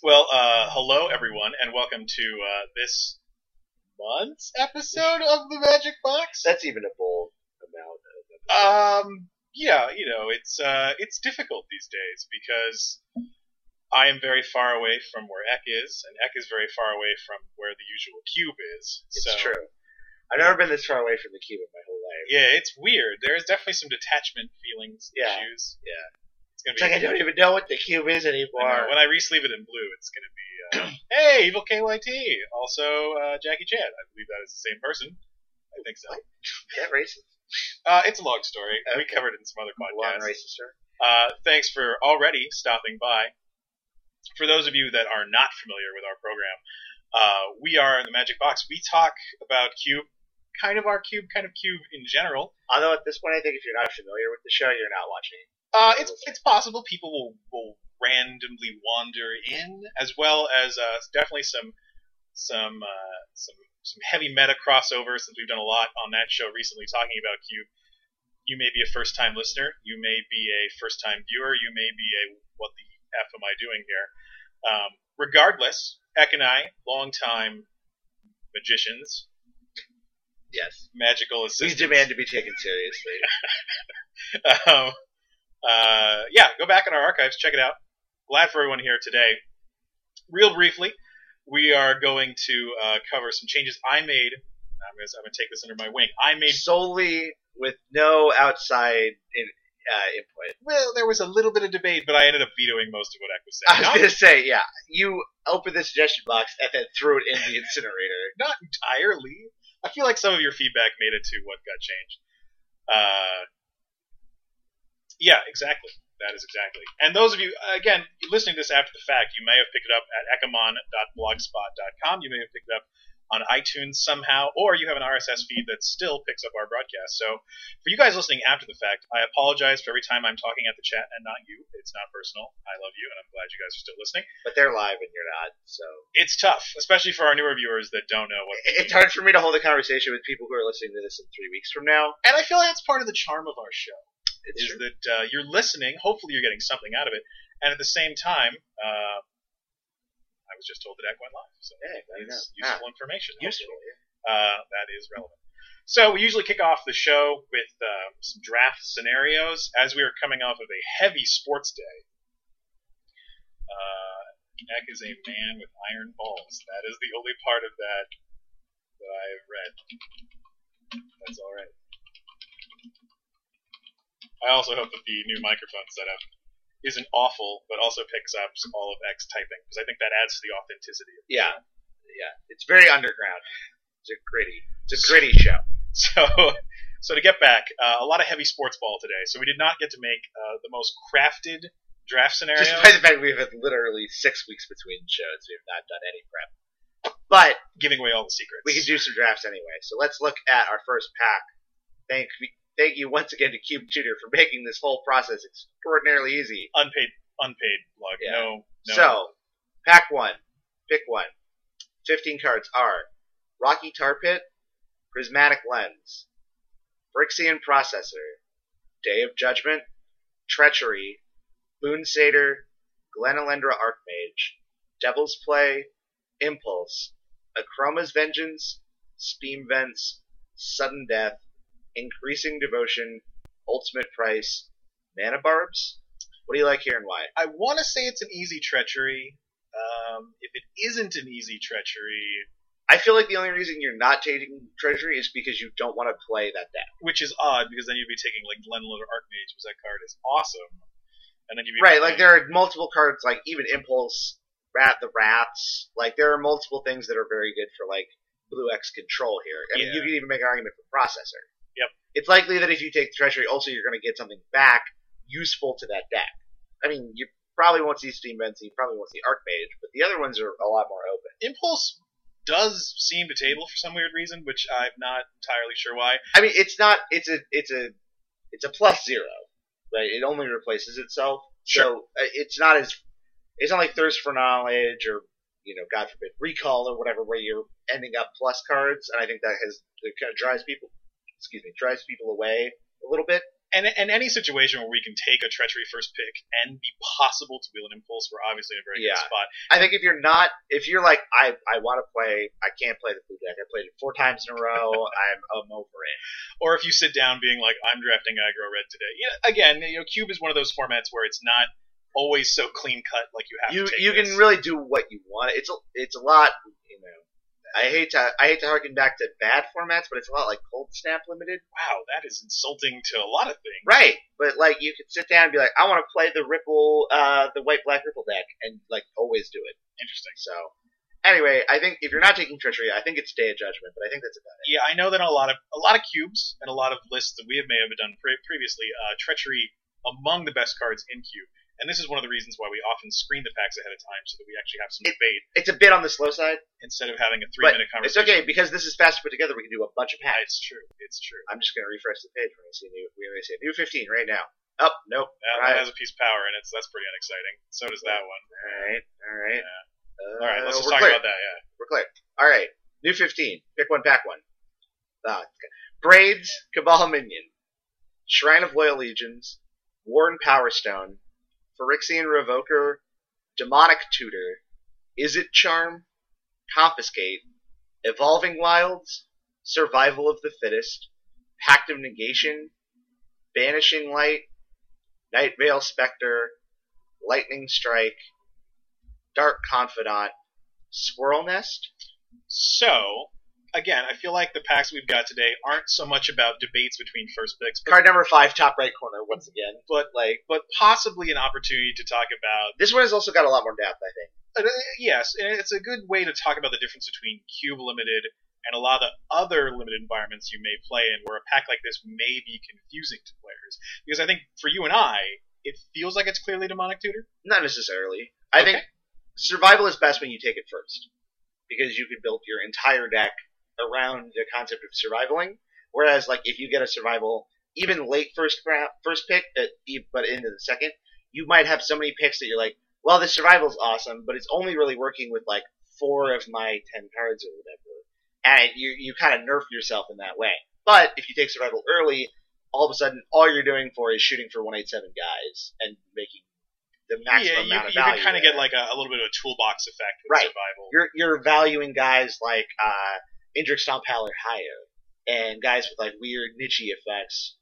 Well, hello everyone, and welcome to this month's episode of the Magic Box. That's even a bold amount of episodes. Yeah, it's difficult these days because I am very far away from where Eck is, and Eck is very far away from where the usual cube is. It's true. I've never been this far away from the cube in my whole life. Yeah, it's weird. There's definitely some detachment feelings issues. Yeah. It's like I don't even know what the cube is anymore. When I re-sleeve it in blue, it's going to be, hey, Evil KYT, also Jackie Chan. I believe that is the same person. I think so. What? Is that racist? It's a long story. Okay. We covered it in some other podcasts. Long racist story. Thanks for already stopping by. For those of you that are not familiar with our program, we are the Magic Box. We talk about Cube, kind of our Cube, kind of Cube in general. Although at this point, I think if you're not familiar with the show, you're not watching. It's possible people will randomly wander in, as well as definitely some heavy meta crossover, since we've done a lot on that show recently talking about Cube. You may be a first time listener, you may be a first time viewer, you may be a what the F am I doing here? Regardless, Eck and I, longtime magicians. Yes. Magical assistants. We demand to be taken seriously. Go back in our archives, check it out. Glad for everyone here today. Real briefly, we are going to cover some changes I made. I'm going to take this under my wing. I made solely with no outside input. Well, there was a little bit of debate, but I ended up vetoing most of what Eck was saying. I was going to say, yeah, you opened the suggestion box and then threw it in the incinerator. Not entirely. I feel like some of your feedback made it to what got changed. Yeah, exactly. That is exactly. And those of you, again, listening to this after the fact, you may have picked it up at ecomon.blogspot.com. You may have picked it up on iTunes somehow, or you have an RSS feed that still picks up our broadcast. So for you guys listening after the fact, I apologize for every time I'm talking at the chat and not you. It's not personal. I love you, and I'm glad you guys are still listening. But they're live and you're not, so... It's tough, especially for our newer viewers that don't know what... It's hard for me to hold a conversation with people who are listening to this in 3 weeks from now. And I feel like that's part of the charm of our show. It's true. That you're listening, hopefully you're getting something out of it, and at the same time... I was just told that Eck went live, so that's useful information. Useful, that is relevant. So we usually kick off the show with some draft scenarios, as we are coming off of a heavy sports day. Eck is a man with iron balls. That is the only part of that I have read. That's all right. I also hope that the new microphone setup isn't awful, but also picks up all of Eck's typing, because I think that adds to the authenticity of the show. Yeah. It's very underground. It's a gritty show. So to get back, a lot of heavy sports ball today. So we did not get to make the most crafted draft scenario. Despite the fact we've had literally 6 weeks between shows, we have not done any prep. But giving away all the secrets. We can do some drafts anyway. So let's look at our first pack. Thank you once again to Cube Tutor for making this whole process extraordinarily easy. Unpaid plug. Yeah. No. So, pack 1. Pick 1. 15 cards are Rocky Tar Pit, Prismatic Lens, Phyrexian Processor, Day of Judgment, Treachery, Boon Satyr, Glenalendra Archmage, Devil's Play, Impulse, Akroma's Vengeance, Steam Vents, Sudden Death, Increasing Devotion, Ultimate Price, Mana Barbs. What do you like here and why? I want to say it's an easy Treachery. If it isn't an easy Treachery... I feel like the only reason you're not taking Treachery is because you don't want to play that deck. Which is odd, because then you'd be taking like Glenalendra Archmage, because that card is awesome. And then you'd be like there are multiple cards, like even Impulse, the Wraths. Like there are multiple things that are very good for like Blue X control here. I mean, you can even make an argument for Processor. Yep. It's likely that if you take the Treachery, also you're going to get something back useful to that deck. I mean, you probably won't see Steam Vents, and you probably won't see Archmage, but the other ones are a lot more open. Impulse does seem to table for some weird reason, which I'm not entirely sure why. I mean, it's not. It's a plus 0, right? It only replaces itself. Sure. So it's not like Thirst for Knowledge or God forbid Recall or whatever, where you're ending up plus cards, and I think that kind of drives people away a little bit. And any situation where we can take a treachery first pick and be possible to wheel an impulse, we're obviously in a very Yeah. good spot. I think if you're like, I want to play, I can't play the blue deck. I played it 4 times in a row. I'm over it. Or if you sit down being like, I'm drafting aggro red today. Again, Cube is one of those formats where it's not always so clean cut. Like you have to take You this. can really do what you want. It's a lot. I hate to harken back to bad formats, but it's a lot like Cold Snap Limited. Wow, that is insulting to a lot of things. Right, but like you could sit down and be like, I want to play the Ripple, the white black Ripple deck, and like always do it. Interesting. So, anyway, I think if you're not taking treachery, I think it's Day of Judgment, but I think that's about it. Yeah, I know that a lot of cubes and a lot of lists that we may have done previously, treachery among the best cards in cube. And this is one of the reasons why we often screen the packs ahead of time so that we actually have some debate It's a bit on the slow side, instead of having a but 3-minute it's conversation. okay because this is fast to put together. We can do a bunch of packs. It's true. It's true. I'm just gonna refresh the page when I see we already see a new 15 right now. Oh, nope. That has a piece of power, and that's pretty unexciting. So does that one. All right. All right, let's just we're talk clear. about that. Yeah. We're clear. All right, new 15. Pick one, pack one. Braids, Cabal Minion, Shrine of Loyal Legions, Worn Power Stone, Phyrexian Revoker, Demonic Tutor, Is It Charm, Confiscate, Evolving Wilds, Survival of the Fittest, Pact of Negation, Banishing Light, Night Veil Spectre, Lightning Strike, Dark Confidant, Squirrel Nest. So, again, I feel like the packs we've got today aren't so much about debates between first picks, Card number 5, top right corner, once again. but possibly an opportunity to talk about. This one has also got a lot more depth, I think. Yes, and it's a good way to talk about the difference between cube limited and a lot of the other limited environments you may play in, where a pack like this may be confusing to players. Because I think for you and I, it feels like it's clearly Demonic Tutor. Not necessarily. I think survival is best when you take it first, because you could build your entire deck around the concept of survivaling. Whereas, like, if you get a survival, even late first pick, but into the second, you might have so many picks that you're like, well, the survival's awesome, but it's only really working with like 4 of my 10 cards or whatever. And you kind of nerf yourself in that way. But if you take survival early, all of a sudden, all you're doing for is shooting for 187 guys and making the maximum amount of value. You can kind of get like a little bit of a toolbox effect with survival. You're valuing guys like Indrik Stomphal or higher, and guys with like weird niche effects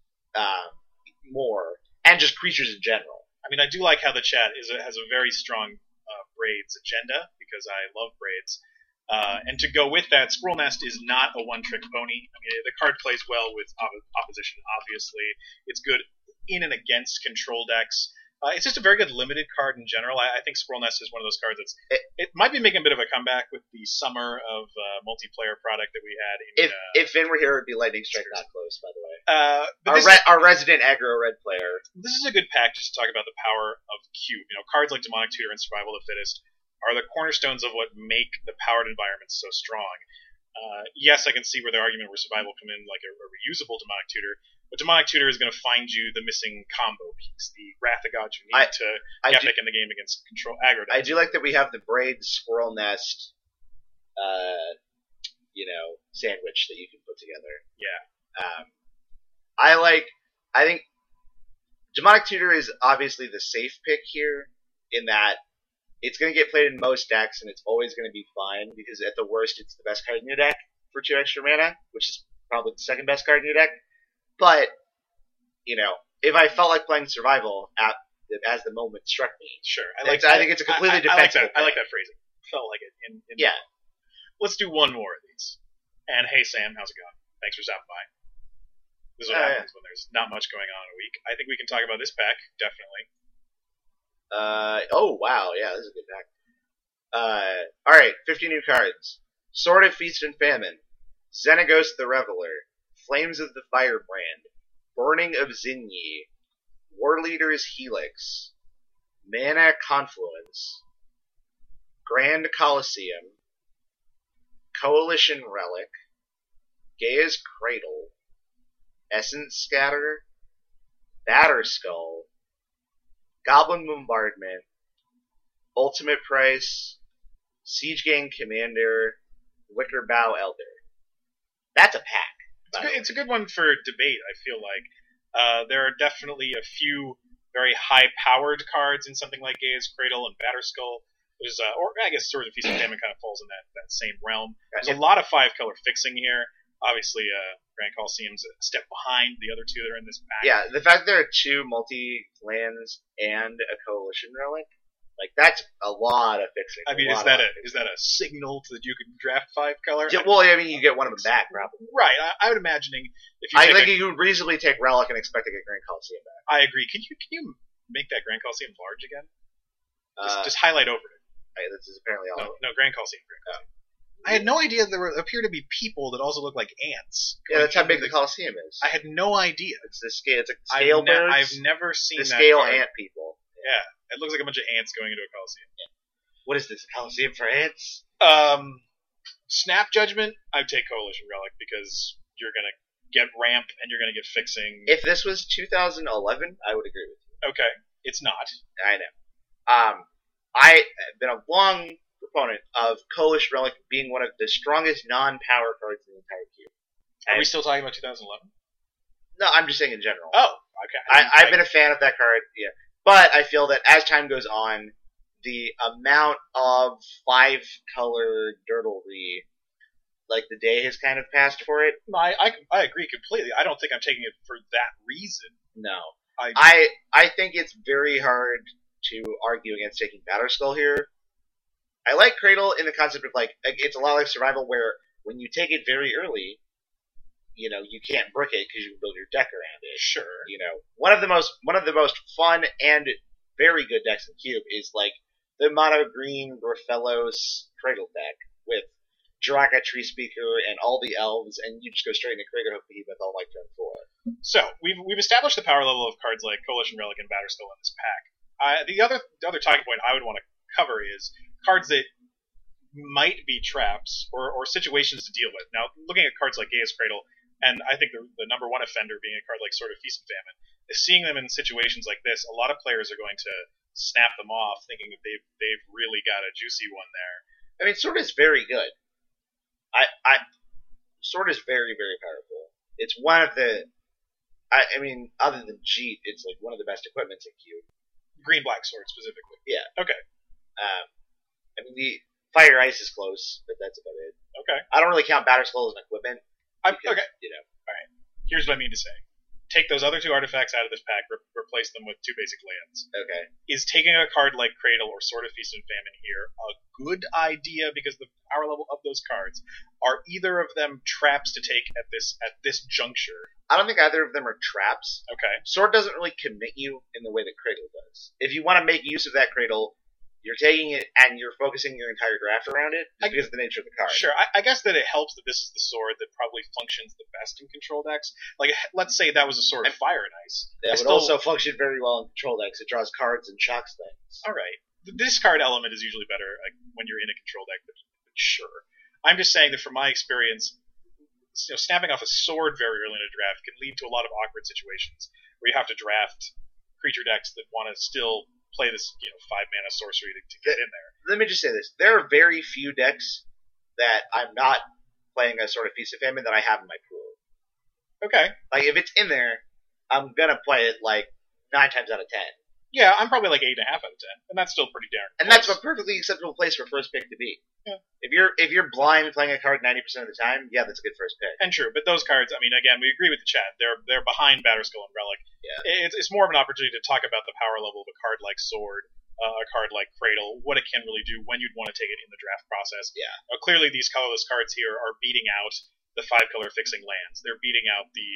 more, and just creatures in general. I mean, I do like how the chat has a very strong Braids agenda, because I love Braids. And to go with that, Squirrel Nest is not a one-trick pony. I mean, the card plays well with opposition, obviously. It's good in and against control decks. It's just a very good limited card in general. I think Squirrel Nest is one of those cards it might be making a bit of a comeback with the summer of multiplayer product that we had. If Vin were here, it would be Lightning Strike, not close, by the way. Our resident aggro red player. This is a good pack just to talk about the power of Cube. Cards like Demonic Tutor and Survival of the Fittest are the cornerstones of what make the powered environments so strong. Yes, I can see where the argument where survival come in like a reusable Demonic Tutor, but Demonic Tutor is going to find you the missing combo piece, the Wrath of God you need to epic in the game against control aggro decks. I do like that we have the Braid Squirrel Nest, sandwich that you can put together. Yeah. I think Demonic Tutor is obviously the safe pick here, in that it's going to get played in most decks, and it's always going to be fine, because at the worst, it's the best card in your deck for 2 extra mana, which is probably the second best card in your deck. But, if I felt like playing Survival as the moment struck me, sure. I think it's a completely defensible. I like that phrasing. Felt like it. Yeah. Let's do one more of these. And hey, Sam, how's it going? Thanks for stopping by. This is what happens when there's not much going on in a week. I think we can talk about this pack, definitely. Oh, wow. Yeah, this is a good pack. Alright, 50 new cards. Sword of Feast and Famine. Xenagos the Reveler. Flames of the Firebrand. Burning of Zinyi. War Leader's Helix. Mana Confluence. Grand Colosseum. Coalition Relic. Gaia's Cradle. Essence Scatter. Batterskull. Goblin Bombardment. Ultimate Price. Siege Gang Commander. Wicker Bow Elder. That's a pack. It's a good one for debate, I feel like. There are definitely a few very high-powered cards in something like Gaia's Cradle and Batterskull. There's, or I guess Swords of Feast and Famine kind of falls in that same realm. There's a lot of 5-color fixing here. Obviously, Grand Coliseum's a step behind the other two that are in this pack. Yeah, the fact there are 2 multi-lands and a Coalition Relic, like, that's a lot of fixing. I mean, is that a signal to that you can draft 5-color? Yeah, well, I mean, you get one of them back, probably. Right. I would imagining if you I think you could reasonably take Relic and expect to get Grand Coliseum back. I agree. Can you make that Grand Coliseum large again? Just highlight over it. This is apparently all. No, Grand Coliseum. I had no idea there appear to be people that also look like ants. Yeah, that's how big the Coliseum is. I had no idea. It's the scale. It's a scale birds. I've never seen the that scale card. ant people. Yeah, it looks like a bunch of ants going into a Coliseum. Yeah. What is this? Coliseum for ants? Snap Judgment. I'd take Coalition Relic because you're gonna get ramp and you're gonna get fixing. If this was 2011, I would agree with you. Okay, it's not. I know. I have been a long proponent of Coalition Relic being one of the strongest non-power cards in the entire cube. Are we still talking about 2011? No, I'm just saying in general. Oh, okay. I've been a fan of that card, yeah. But I feel that as time goes on, the amount of 5-color dirtlery, like the day has kind of passed for it. No, I agree completely. I don't think I'm taking it for that reason. No. I think it's very hard to argue against taking Batterskull here. I like Cradle in the concept of, like, it's a lot like Survival where when you take it very early, you know, you can't brick it because you can build your deck around it. Sure. You know, one of the most fun and very good decks in Cube is, like, the mono green Rofellos Cradle deck with Draka, Tree Speaker, and all the elves, and you just go straight into Craterhoof Behemoth all like turn 4. So we've established the power level of cards like Coalition Relic and Batterskull in this pack. The other talking point I would want to cover is cards that might be traps or situations to deal with. Now, looking at cards like Gaia's Cradle, and I think the number one offender being a card like Sword of Feast and Famine, is seeing them in situations like this, a lot of players are going to snap them off, thinking that they've really got a juicy one there. I mean, Sword is very good. Sword is very, very powerful. It's one of the, I mean, other than Jeet, it's like one of the best equipments in Cube. Green-black sword specifically. Yeah. Okay. I mean, the Fire Ice is close, but that's about it. Okay. I don't really count Batterskull as an equipment. Okay. You know. All right. Here's what I mean to say. Take those other 2 artifacts out of this pack, replace them with 2 basic lands. Okay. Is taking a card like Cradle or Sword of Feast and Famine here a good idea because the power level of those cards? Are either of them traps to take at this juncture? I don't think either of them are traps. Okay. Sword doesn't really commit you in the way that Cradle does. If you want to make use of that Cradle, you're taking it and you're focusing your entire draft around it just because of the nature of the card. Sure. I guess that it helps that this is the sword that probably functions the best in control decks. Like, let's say that was a sword of Fire and Ice. That would also function very well in control decks. It draws cards and shocks things. All right. The discard element is usually better when you're in a control deck, but sure. I'm just saying that from my experience, snapping off a sword very early in a draft can lead to a lot of awkward situations where you have to draft creature decks that want to still play this 5-mana sorcery to get in there. Let me just say this. There are very few decks that I'm not playing a Sword of Feast and Famine that I have in my pool. Okay. Like, if it's in there, I'm going to play it, like, 9 times out of 10. Yeah, I'm probably like 8.5 out of 10, and that's still pretty darn close. And that's a perfectly acceptable place for first pick to be. Yeah. If you're blind playing a card 90% of the time, yeah, that's a good first pick. And true, but those cards, I mean, again, we agree with the chat. They're behind Batterskull and Relic. Yeah. It's more of an opportunity to talk about the power level of a card like Sword, a card like Cradle, what it can really do, when you'd want to take it in the draft process. Yeah. Clearly, these colorless cards here are beating out the 5-color fixing lands. They're beating out the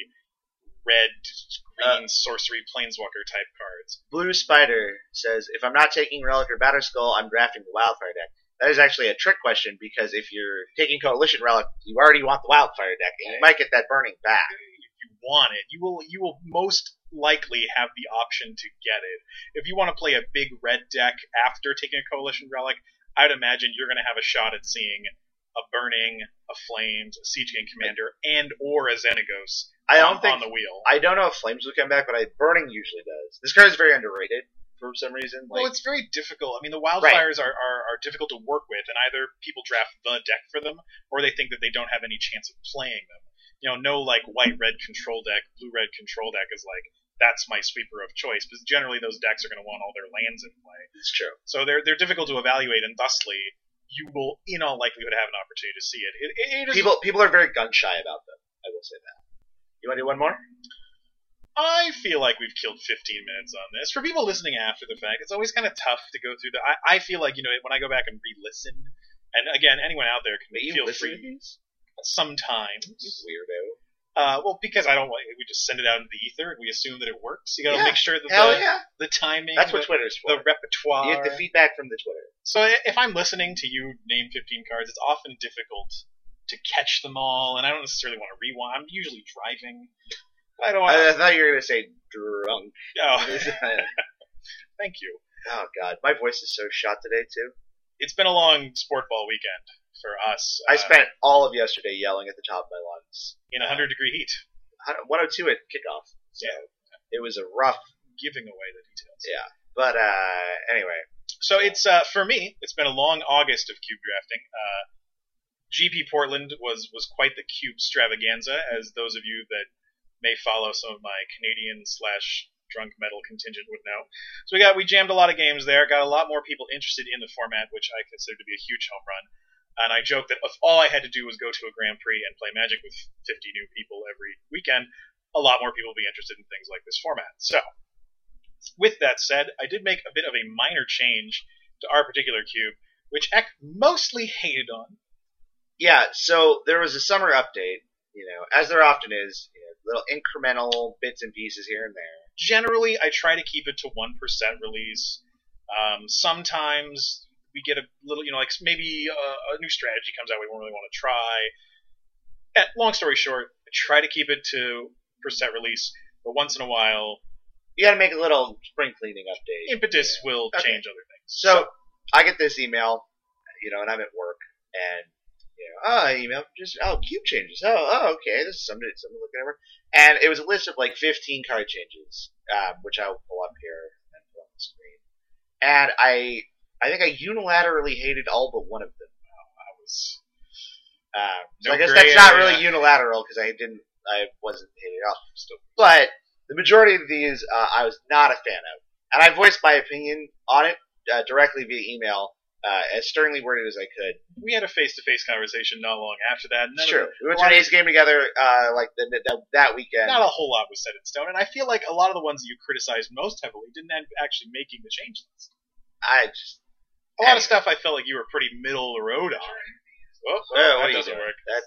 red, green, sorcery, planeswalker type cards. Blue Spider says, if I'm not taking Relic or Batterskull, I'm drafting the Wildfire deck. That is actually a trick question, because if you're taking Coalition Relic, you already want the Wildfire deck, and you might get that burning back. If you want it, you will most likely have the option to get it. If you want to play a big red deck after taking a Coalition Relic, I'd imagine you're going to have a shot at seeing a Burning, a Flames, a Siege King Commander, and or a Xenagos on the wheel. I don't know if Flames will come back, but Burning usually does. This card is very underrated for some reason. Well, it's very difficult. I mean, the Wildfires are difficult to work with, and either people draft the deck for them, or they think that they don't have any chance of playing them. no like white-red control deck, blue-red control deck is like, that's my sweeper of choice, because generally those decks are going to want all their lands in play. It's true. So they're difficult to evaluate, and thusly, you will, in all likelihood, have an opportunity to see it. It is, People are very gun-shy about them, I will say that. You want to do one more? I feel like we've killed 15 minutes on this. For people listening after the fact, it's always kind of tough to go through the... I feel like, when I go back and re-listen, and again, anyone out there can feel free... These? Sometimes. You weirdo. Well, because I don't like we just send it out into the ether and we assume that it works. You got to Yeah. make sure that Hell yeah. the timing, That's what Twitter's for. the repertoire. You get the feedback from the Twitter. So if I'm listening to you name 15 cards, it's often difficult to catch them all, and I don't necessarily want to rewind. I'm usually driving. I don't want. I thought you were going to say drunk. Oh, thank you. Oh god, my voice is so shot today too. It's been a long sport ball weekend for us. I spent all of yesterday yelling at the top of my lungs in 100-degree heat. 102 at kickoff. So it was a rough. Giving away the details. Yeah, but anyway. So it's for me. It's been a long August of cube drafting. GP Portland was quite the cube extravaganza, as those of you that may follow some of my Canadian/drunk metal contingent would know. So we jammed a lot of games there. Got a lot more people interested in the format, which I consider to be a huge home run. And I joke that if all I had to do was go to a Grand Prix and play Magic with 50 new people every weekend, a lot more people would be interested in things like this format. So, with that said, I did make a bit of a minor change to our particular cube, which Eck mostly hated on. Yeah, so there was a summer update, as there often is, little incremental bits and pieces here and there. Generally, I try to keep it to 1% release. Sometimes we get a little, like maybe a new strategy comes out we won't really want to try. Long story short, I try to keep it to % release, but once in a while, you gotta make a little spring cleaning update. Impetus will change other things. So I get this email, and I'm at work, and email cube changes. Okay, this is something looking over. And it was a list of like 15 card changes, which I'll pull up here and put on the screen. And I think I unilaterally hated all but one of them. So I guess that's not really unilateral because I wasn't hating it all. But the majority of these I was not a fan of, and I voiced my opinion on it directly via email. As sternly worded as I could. We had a face-to-face conversation not long after that. It's true. We went to an A's game together that weekend. Not a whole lot was set in stone, and I feel like a lot of the ones that you criticized most heavily didn't end up actually making the change list. A lot of stuff I felt like you were pretty middle of the road on. That doesn't work. That's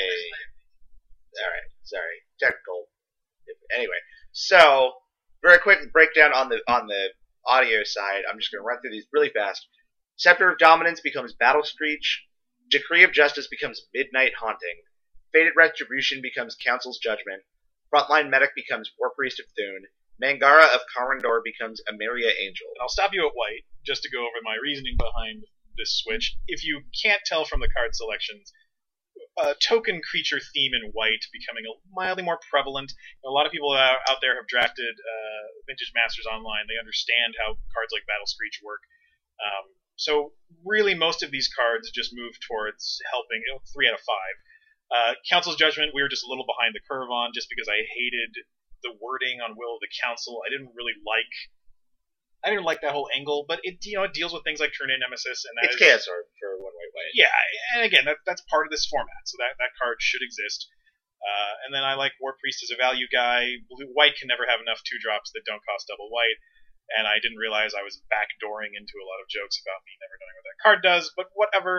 Alright, sorry. Technical. Anyway, so very quick breakdown on the audio side. I'm just going to run through these really fast. Scepter of Dominance becomes Battle Screech. Decree of Justice becomes Midnight Haunting. Fated Retribution becomes Council's Judgment. Frontline Medic becomes War Priest of Thune. Mangara of Karandor becomes Emeria Angel. And I'll stop you at white, just to go over my reasoning behind this switch. If you can't tell from the card selections, token creature theme in white becoming mildly more prevalent. A lot of people out there have drafted Vintage Masters Online. They understand how cards like Battle Screech work. So really, most of these cards just move towards helping. 3 out of 5. Council's Judgment, we were just a little behind the curve on, just because I hated the wording on Will of the Council. I didn't like that whole angle, but it deals with things like turn-in nemesis, and it's Chaos Orb for one way. Yeah, and again, that's part of this format, so that card should exist. And then I like War Priest as a value guy. White can never have enough 2-drops that don't cost double white. And I didn't realize I was backdooring into a lot of jokes about me never knowing what that card does, but whatever.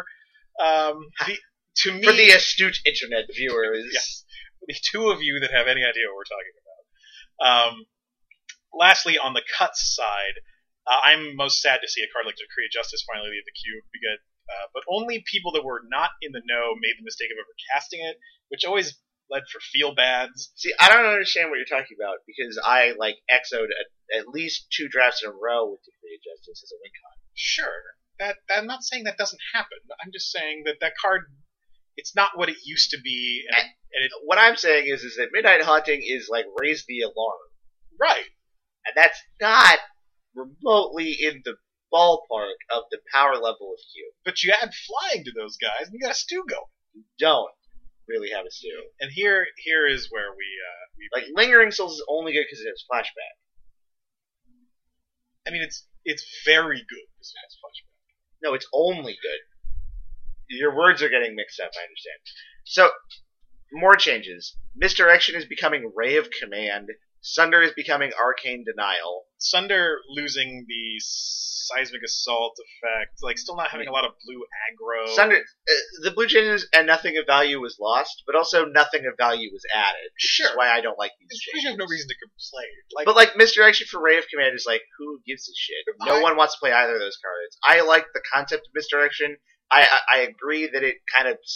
To me, for the astute internet viewers, yes, for the two of you that have any idea what we're talking about. Lastly, on the cuts side, I'm most sad to see a card like Decree of Justice finally leave the cube, but only people that were not in the know made the mistake of ever casting it, which always led for feel bads. See, I don't understand what you're talking about, because I exoed at least 2 drafts in a row with Decree of Justice as a win con. Sure. I'm not saying that doesn't happen. I'm just saying that card, it's not what it used to be. And what I'm saying is that Midnight Haunting is raise the alarm. Right. And that's not remotely in the ballpark of the power level of Cube. But you add flying to those guys, and you got a stew going. You don't. really have us do. And here is where we Like, Lingering Souls is only good because it has flashback. I mean, it's very good because it has flashback. No, it's only good. Your words are getting mixed up, I understand. So, more changes. Misdirection is becoming Ray of Command. Sunder is becoming Arcane Denial. Sunder losing the Seismic Assault effect, like still not having a lot of blue aggro. Sunder, the blue changes and nothing of value was lost, but also nothing of value was added. Sure. Which is why I don't like these You changes. have no reason to complain. Like, But like Misdirection for Ray of Command is like, who gives a shit? No one wants to play either of those cards. I like the concept of Misdirection. I agree that it kind of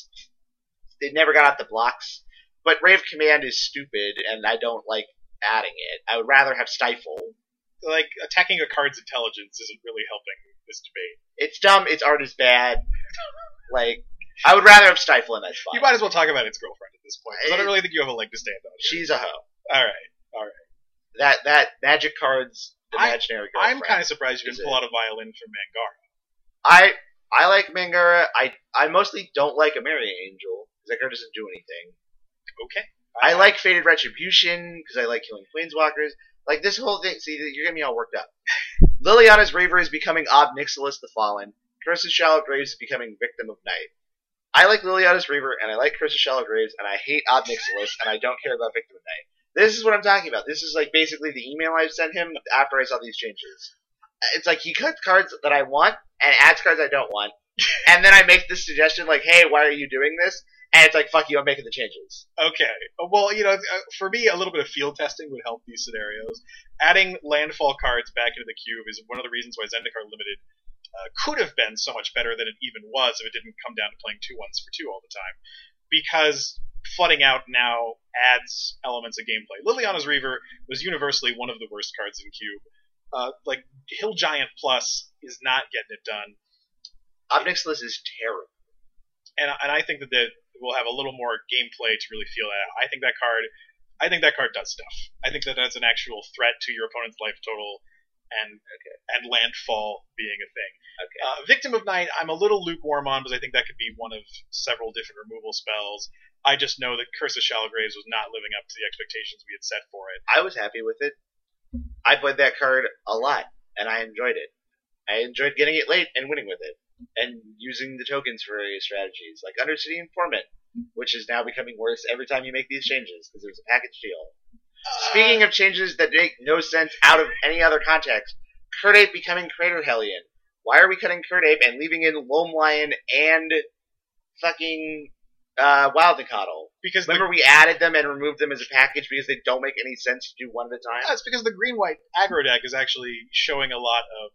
it never got out the blocks. But Ray of Command is stupid, and I don't like adding it. I would rather have Stifle. like attacking a card's intelligence isn't really helping this debate. It's dumb. Its art is bad. Like, I would rather have Stifle, and that's fine. You might as well talk about its girlfriend at this point, because I don't really think you have a leg to stand on. Here. She's a hoe. All right. That Magic Cards imaginary girlfriend. I'm kind of surprised you didn't pull out a violin from Mangara. I like Mangara. I mostly don't like a Mary Angel because that card doesn't do anything. Okay. I like Fated Retribution because I like killing Planeswalkers. Like this whole thing. See, you're getting me all worked up. Liliana's Reaver is becoming Ob Nixilis the Fallen. Curse's Shallow Graves is becoming Victim of Night. I like Liliana's Reaver and I like Curse's Shallow Graves and I hate Ob Nixilis and I don't care about Victim of Night. This is what I'm talking about. This is like basically the email I sent him after I saw these changes. It's like he cuts cards that I want and adds cards I don't want. And then I make this suggestion like, hey, why are you doing this? And it's like, fuck you, I'm making the changes. Okay. Well, for me, a little bit of field testing would help these scenarios. Adding landfall cards back into the cube is one of the reasons why Zendikar Limited could have been so much better than it even was if it didn't come down to playing 2/1s for 2 all the time. Because flooding out now adds elements of gameplay. Liliana's Reaver was universally one of the worst cards in Cube. Like, Hill Giant Plus is not getting it done. Ob Nixilis is terrible. And I think that we'll have a little more gameplay to really feel that out. I think that card does stuff. I think that that's an actual threat to your opponent's life total and landfall being a thing. Okay. Victim of Night, I'm a little lukewarm on because I think that could be one of several different removal spells. I just know that Curse of Shallow Graves was not living up to the expectations we had set for it. I was happy with it. I played that card a lot, and I enjoyed it. I enjoyed getting it late and winning with it, and using the tokens for various strategies, like Undercity Informant, which is now becoming worse every time you make these changes, because there's a package deal. Speaking of changes that make no sense out of any other context, Kird Ape becoming Crater Hellion. Why are we cutting Kird Ape and leaving in Loam Lion and fucking Wild Nicodle? Because remember we added them and removed them as a package because they don't make any sense to do one at a time? That's because the green-white aggro deck is actually showing a lot of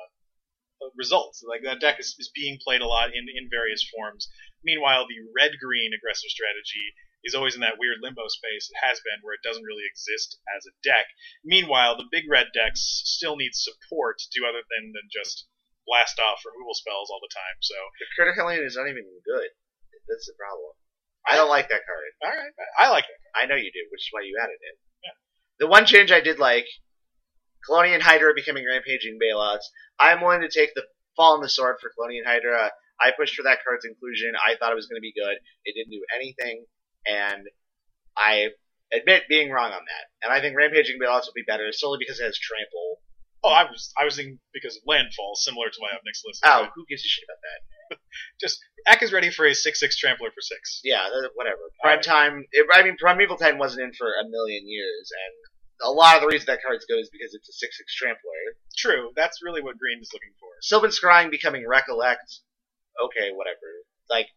results. Like, that deck is being played a lot in various forms. Meanwhile, the red-green aggressive strategy is always in that weird limbo space. It has been, where it doesn't really exist as a deck. Meanwhile, the big red decks still need support to do other than just blast off removal spells all the time. So the Crater Hellion is not even good. That's the problem. I don't like that card. Alright, I like that card. I know you do, which is why you added it. Yeah. The one change I did like, Colonian Hydra becoming Rampaging Bailouts. I'm willing to take the fall on the sword for Colonian Hydra. I pushed for that card's inclusion. I thought it was going to be good. It didn't do anything, and I admit being wrong on that. And I think Rampaging Bailouts will be better solely because it has Trample. Oh, I was thinking because of Landfall, similar to my Ob Nixilis. Oh, who gives a shit about that? Just, Ak is ready for a 6/6 Trampler for 6. Yeah, whatever. Prime Time, Primeval Time wasn't in for a million years, and a lot of the reason that card's good is because it's a 6/6 Trampler. True, that's really what green is looking for. Sylvan Scrying becoming Recollect. Okay, whatever. Like,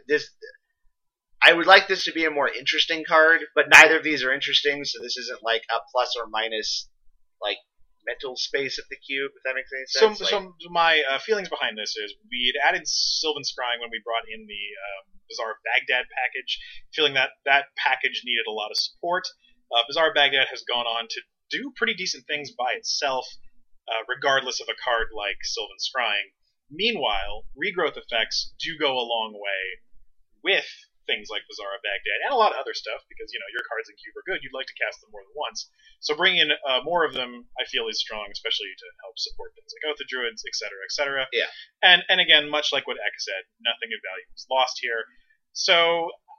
I would like this to be a more interesting card, but neither of these are interesting, so this isn't like a plus or minus, like, mental space of the cube, if that makes any sense. So my feelings behind this is we had added Sylvan Scrying when we brought in the Bazaar of Baghdad package, feeling that package needed a lot of support. Bazaar of Baghdad has gone on to do pretty decent things by itself, regardless of a card like Sylvan Scrying. Meanwhile, regrowth effects do go a long way with things like Bazaar of Baghdad and a lot of other stuff, because your cards in Cube are good. You'd like to cast them more than once. So bringing in more of them, I feel, is strong, especially to help support things like Oath of Druids, etc., etc. Yeah. And again, much like what Ek said, nothing of value is lost here. So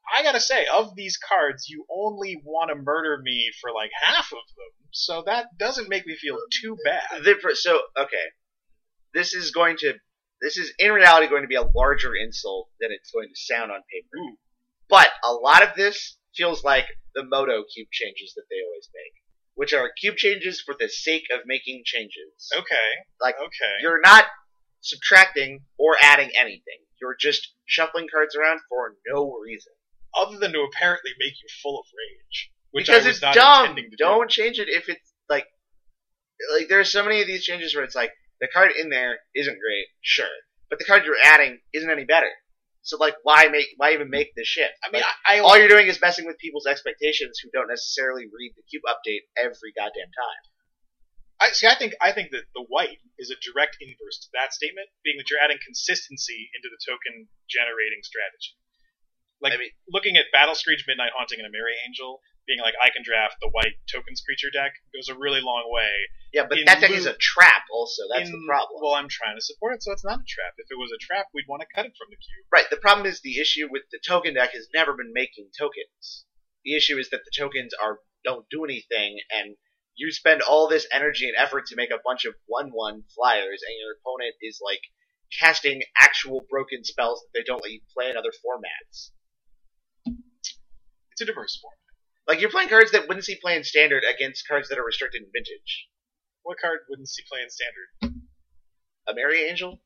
I gotta say, of these cards, you only want to murder me for like half of them, so that doesn't make me feel too bad. Okay, this is in reality going to be a larger insult than it's going to sound on paper. Ooh. But a lot of this feels like the Moto cube changes that they always make, which are cube changes for the sake of making changes. Okay. You're not subtracting or adding anything. You're just shuffling cards around for no reason. Other than to apparently make you full of rage. Which Because I was it's not dumb. intending to Don't change it if it's like there's so many of these changes where it's like the card in there isn't great, sure, but the card you're adding isn't any better. So like, why even make this shit? I mean, like, all you're doing is messing with people's expectations who don't necessarily read the cube update every goddamn time. I think that the white is a direct inverse to that statement, being that you're adding consistency into the token generating strategy. Like, I mean, looking at Battle Screech, Midnight Haunting, and a Mary Angel, being like, I can draft the white tokens creature deck, goes a really long way. Yeah, but that deck is a trap also. That's the problem. Well, I'm trying to support it, so it's not a trap. If it was a trap, we'd want to cut it from the cube. Right, the problem is the issue with the token deck has never been making tokens. The issue is that the tokens don't do anything, and you spend all this energy and effort to make a bunch of 1/1 flyers, and your opponent is like casting actual broken spells that they don't let you play in other formats. It's a diverse format. Like, you're playing cards that wouldn't see play in Standard against cards that are restricted in Vintage. What card wouldn't see play in Standard? A Mary Angel?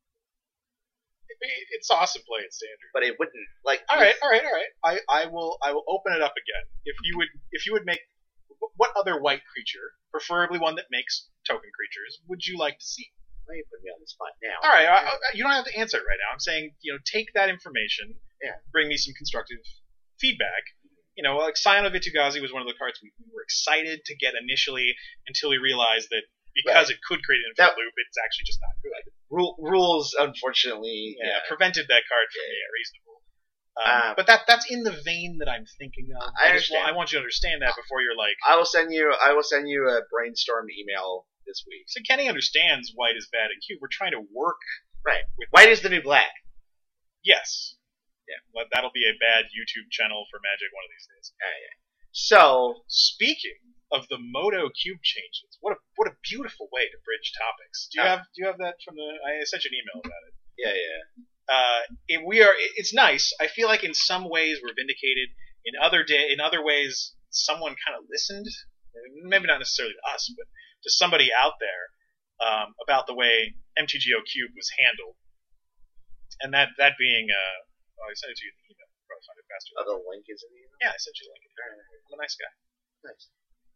It's awesome play in Standard, but it wouldn't. Like, all right. I will open it up again. If you would make, what other white creature, preferably one that makes token creatures, would you like to see? Why are you putting me on the spot now? All right, you don't have to answer it right now. I'm saying, take that information, bring me some constructive feedback. Like Scion of Itugazi was one of the cards we were excited to get initially until we realized that because it could create an infinite loop, it's actually just not good. Rules, unfortunately, prevented that card from being reasonable. But that's in the vein that I'm thinking of. I understand. I want you to understand that before you're like. I will send you a brainstormed email this week. So Kenny understands white is bad in cube. We're trying to work. Right. White is the new black. Yes. Yeah. Well, that'll be a bad YouTube channel for Magic one of these days. Yeah. So, speaking of the Moto cube changes, what a beautiful way to bridge topics. Do you have that from the? I sent you an email about it. Yeah. It's nice. I feel like in some ways we're vindicated. In other ways, someone kind of listened. Maybe not necessarily to us, but to somebody out there about the way MTGO Cube was handled, and that being I sent it to you in the email. You'll probably find it faster. Oh, the link is in the email? Yeah, I sent you the link. I'm a nice guy. Nice.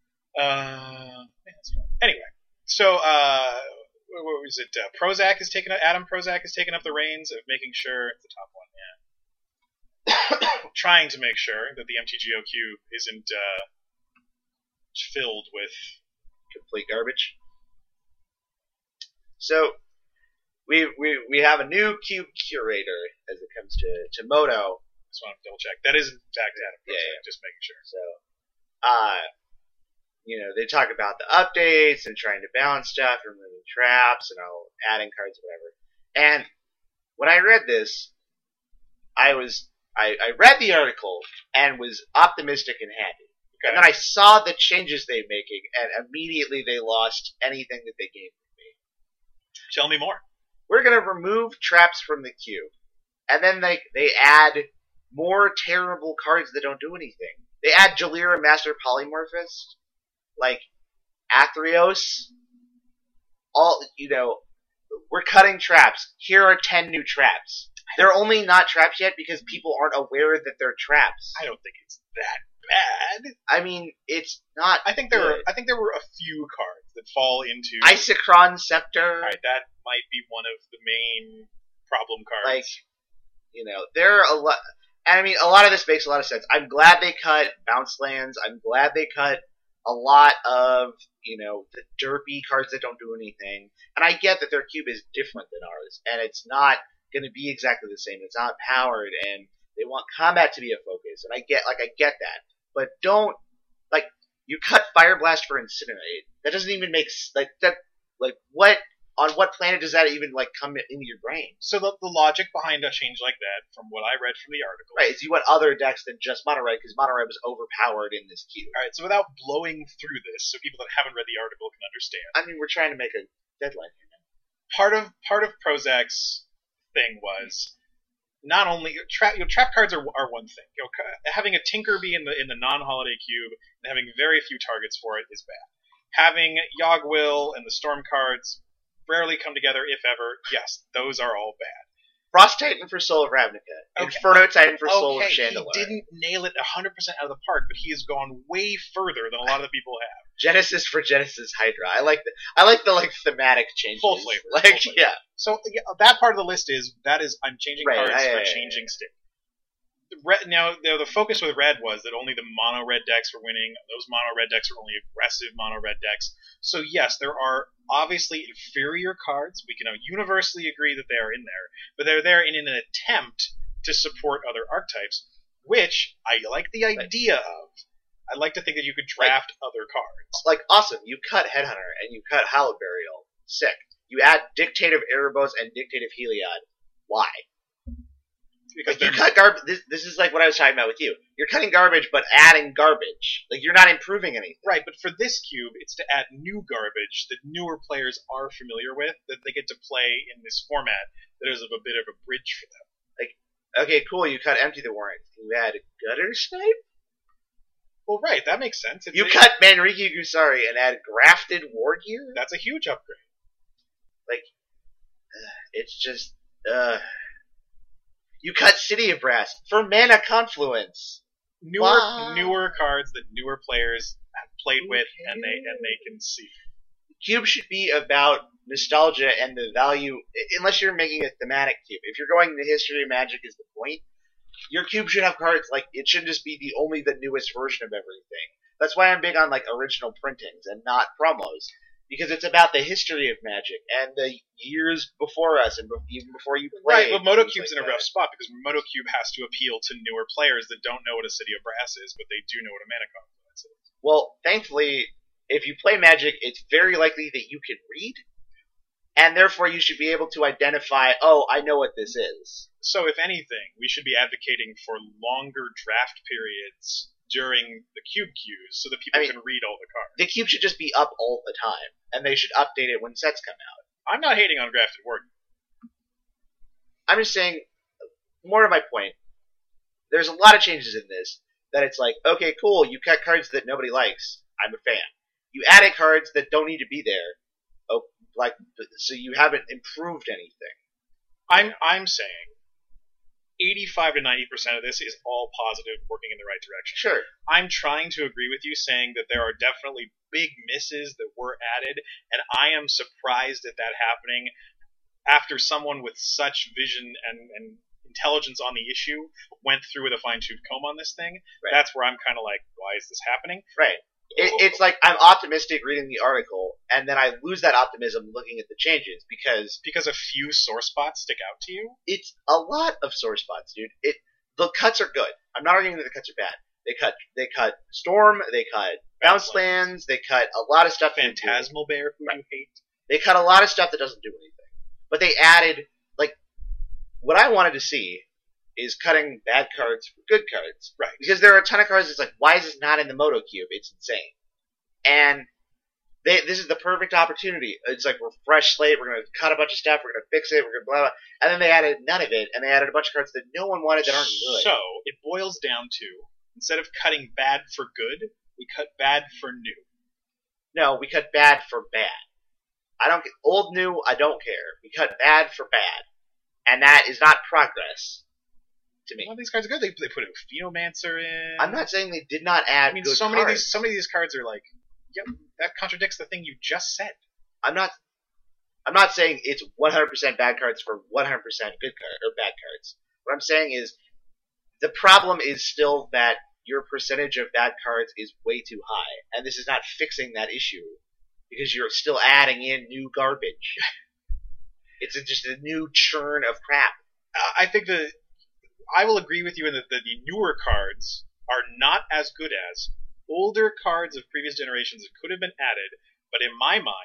Anyway, so what was it? Adam Prozac has taken up the reins of making sure it's the top one. Yeah. Trying to make sure that the MTGO Cube isn't filled with complete garbage. So we have a new cube curator as it comes to Moto. Just want to double check. That is in fact Adam Prozac, just making sure. So they talk about the updates and trying to balance stuff, removing traps and adding cards, whatever. And when I read this, I read the article and was optimistic and happy. Okay. And then I saw the changes they're making, and immediately they lost anything that they gave me. Tell me more. We're going to remove traps from the cube. And then they add more terrible cards that don't do anything. They add Jalira Master Polymorphist, like Athreos. We're cutting traps. Here are 10 new traps. They're only not traps yet because people aren't aware that they're traps. I don't think it's that bad. I mean, it's not. I think there were a few cards that fall into Isochron Scepter. Right, that might be one of the main problem cards. There are a lot. And I mean, a lot of this makes a lot of sense. I'm glad they cut bounce lands. I'm glad they cut a lot of the derpy cards that don't do anything. And I get that their cube is different than ours, and it's not going to be exactly the same. It's not powered, and they want combat to be a focus, and I get that. But don't you cut Fire Blast for Incinerate. That doesn't even make that. What on what planet does that even like come into your brain? So the logic behind a change like that, from what I read from the article, Right, is you want other decks than just mono red because mono red was overpowered in this cube. All right, so without blowing through this, so people that haven't read the article can understand. I mean, we're trying to make a deadline here. Part of Prozac's thing was not only trap cards are one thing. Having a Tinker be in the non-holiday cube and having very few targets for it is bad. Having Yogg-Will and the Storm cards rarely come together, if ever. Yes, those are all bad. Frost Titan for Soul of Ravnica. Okay. Inferno Titan for Soul of Chandelure. He didn't nail it 100% out of the park, but he has gone way further than a lot of the people have. Genesis for Genesis Hydra. I like the thematic changes. Full flavor. Like, full flavor. yeah. So that part of the list is I'm changing cards for changing state. Now, the focus with red was that only the mono red decks were winning. Those mono red decks are only aggressive mono red decks. So yes, there are obviously inferior cards. We can universally agree that they are in there, but they're there in an attempt to support other archetypes, which I like the idea of. I like to think that you could draft other cards. Like, awesome. You cut Headhunter and you cut Hallowed Burial. Sick. You add Dictate of Erebos and Dictate of Heliod. Why? Because like you cut garbage. This is like what I was talking about with you. You're cutting garbage, but adding garbage. Like, you're not improving anything. Right, but for this cube, it's to add new garbage that newer players are familiar with, that they get to play in this format that is a bit of a bridge for them. Like, okay, cool, you cut Empty the Warrant. You add Gutter Snipe? Well, right, that makes sense. You cut Manriki Gusari and add Grafted War Gear? That's a huge upgrade. Like, it's just, You cut City of Brass for Mana Confluence. Newer cards that newer players have played with and they can see. Cube should be about nostalgia and the value, unless you're making a thematic cube. If you're going the history of Magic is the point, your cube should have cards, like, it shouldn't just be the newest version of everything. That's why I'm big on, like, original printings and not promos. Because it's about the history of Magic and the years before us and even before you played. Right, but MotoCube's in a rough spot because MotoCube has to appeal to newer players that don't know what a City of Brass is, but they do know what a Mana Confluence is. Well, thankfully, if you play Magic, it's very likely that you can read, and therefore you should be able to identify, oh, I know what this is. So, if anything, we should be advocating for longer draft periods during the cube queues so that people can read all the cards. The cube should just be up all the time, and they should update it when sets come out. I'm not hating on Grafted War. I'm just saying, more to my point, there's a lot of changes in this that it's like, okay, cool, you cut cards that nobody likes. I'm a fan. You added cards that don't need to be there. Oh, like, so you haven't improved anything. I'm saying 85 to 90% of this is all positive, working in the right direction. Sure. I'm trying to agree with you, saying that there are definitely big misses that were added, and I am surprised at that happening after someone with such vision and intelligence on the issue went through with a fine-tooth comb on this thing. Right. That's where I'm kind of like, why is this happening? Right. It's like I'm optimistic reading the article, and then I lose that optimism looking at the changes because a few sore spots stick out to you. It's a lot of sore spots, dude. The cuts are good. I'm not arguing that the cuts are bad. They cut Storm, they cut Bounce Lands, they cut a lot of stuff. Phantasmal Bear, who you hate. They cut a lot of stuff that doesn't do anything. But they added, like, what I wanted to see is cutting bad cards for good cards. Right. Because there are a ton of cards that's like, why is this not in the Moto Cube? It's insane. And this is the perfect opportunity. It's like, we're fresh slate, we're going to cut a bunch of stuff, we're going to fix it, we're going to blah, blah. And then they added none of it, and they added a bunch of cards that no one wanted that aren't good. So, it boils down to, instead of cutting bad for good, we cut bad for new. No, we cut bad for bad. Old, new, I don't care. We cut bad for bad. And that is not progress. To me. Well, these cards are good. They put a Phenomancer in. I'm not saying they did not add good so many cards. Of these cards are like, yep, that contradicts the thing you just said. I'm not saying it's 100% bad cards for 100% good card or bad cards. What I'm saying is the problem is still that your percentage of bad cards is way too high, and this is not fixing that issue because you're still adding in new garbage. It's just a new churn of crap. I think I will agree with you in that the newer cards are not as good as older cards of previous generations that could have been added, but in my mind,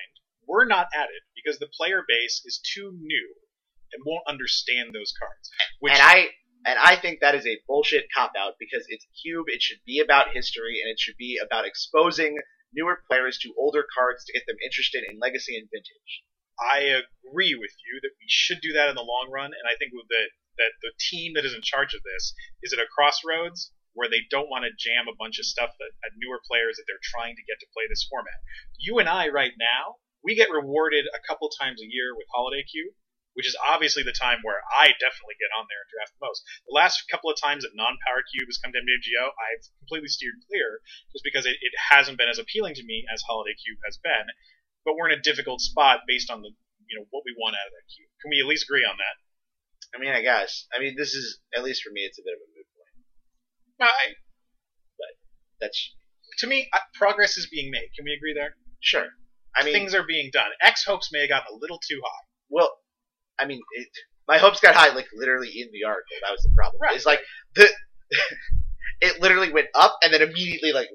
we're not at it because the player base is too new and won't understand those cards. And I think that is a bullshit cop-out because it's Cube, it should be about history, and it should be about exposing newer players to older cards to get them interested in Legacy and Vintage. I agree with you that we should do that in the long run, and I think that the team that is in charge of this is at a crossroads where they don't want to jam a bunch of stuff at newer players that they're trying to get to play this format. You and I right now, we get rewarded a couple times a year with Holiday Cube, which is obviously the time where I definitely get on there and draft the most. The last couple of times that non-Power Cube has come to MTGO, I've completely steered clear just because it hasn't been as appealing to me as Holiday Cube has been. But we're in a difficult spot based on what we want out of that cube. Can we at least agree on that? I mean, I guess. I mean, this is, at least for me, it's a bit of a moot point. But that's... To me, progress is being made. Can we agree there? Sure. I mean... Things are being done. X hopes may have gotten a little too high. Well, I mean, my hopes got high, like, literally in the article. That was the problem. Right. It's like, it literally went up, and then immediately, like,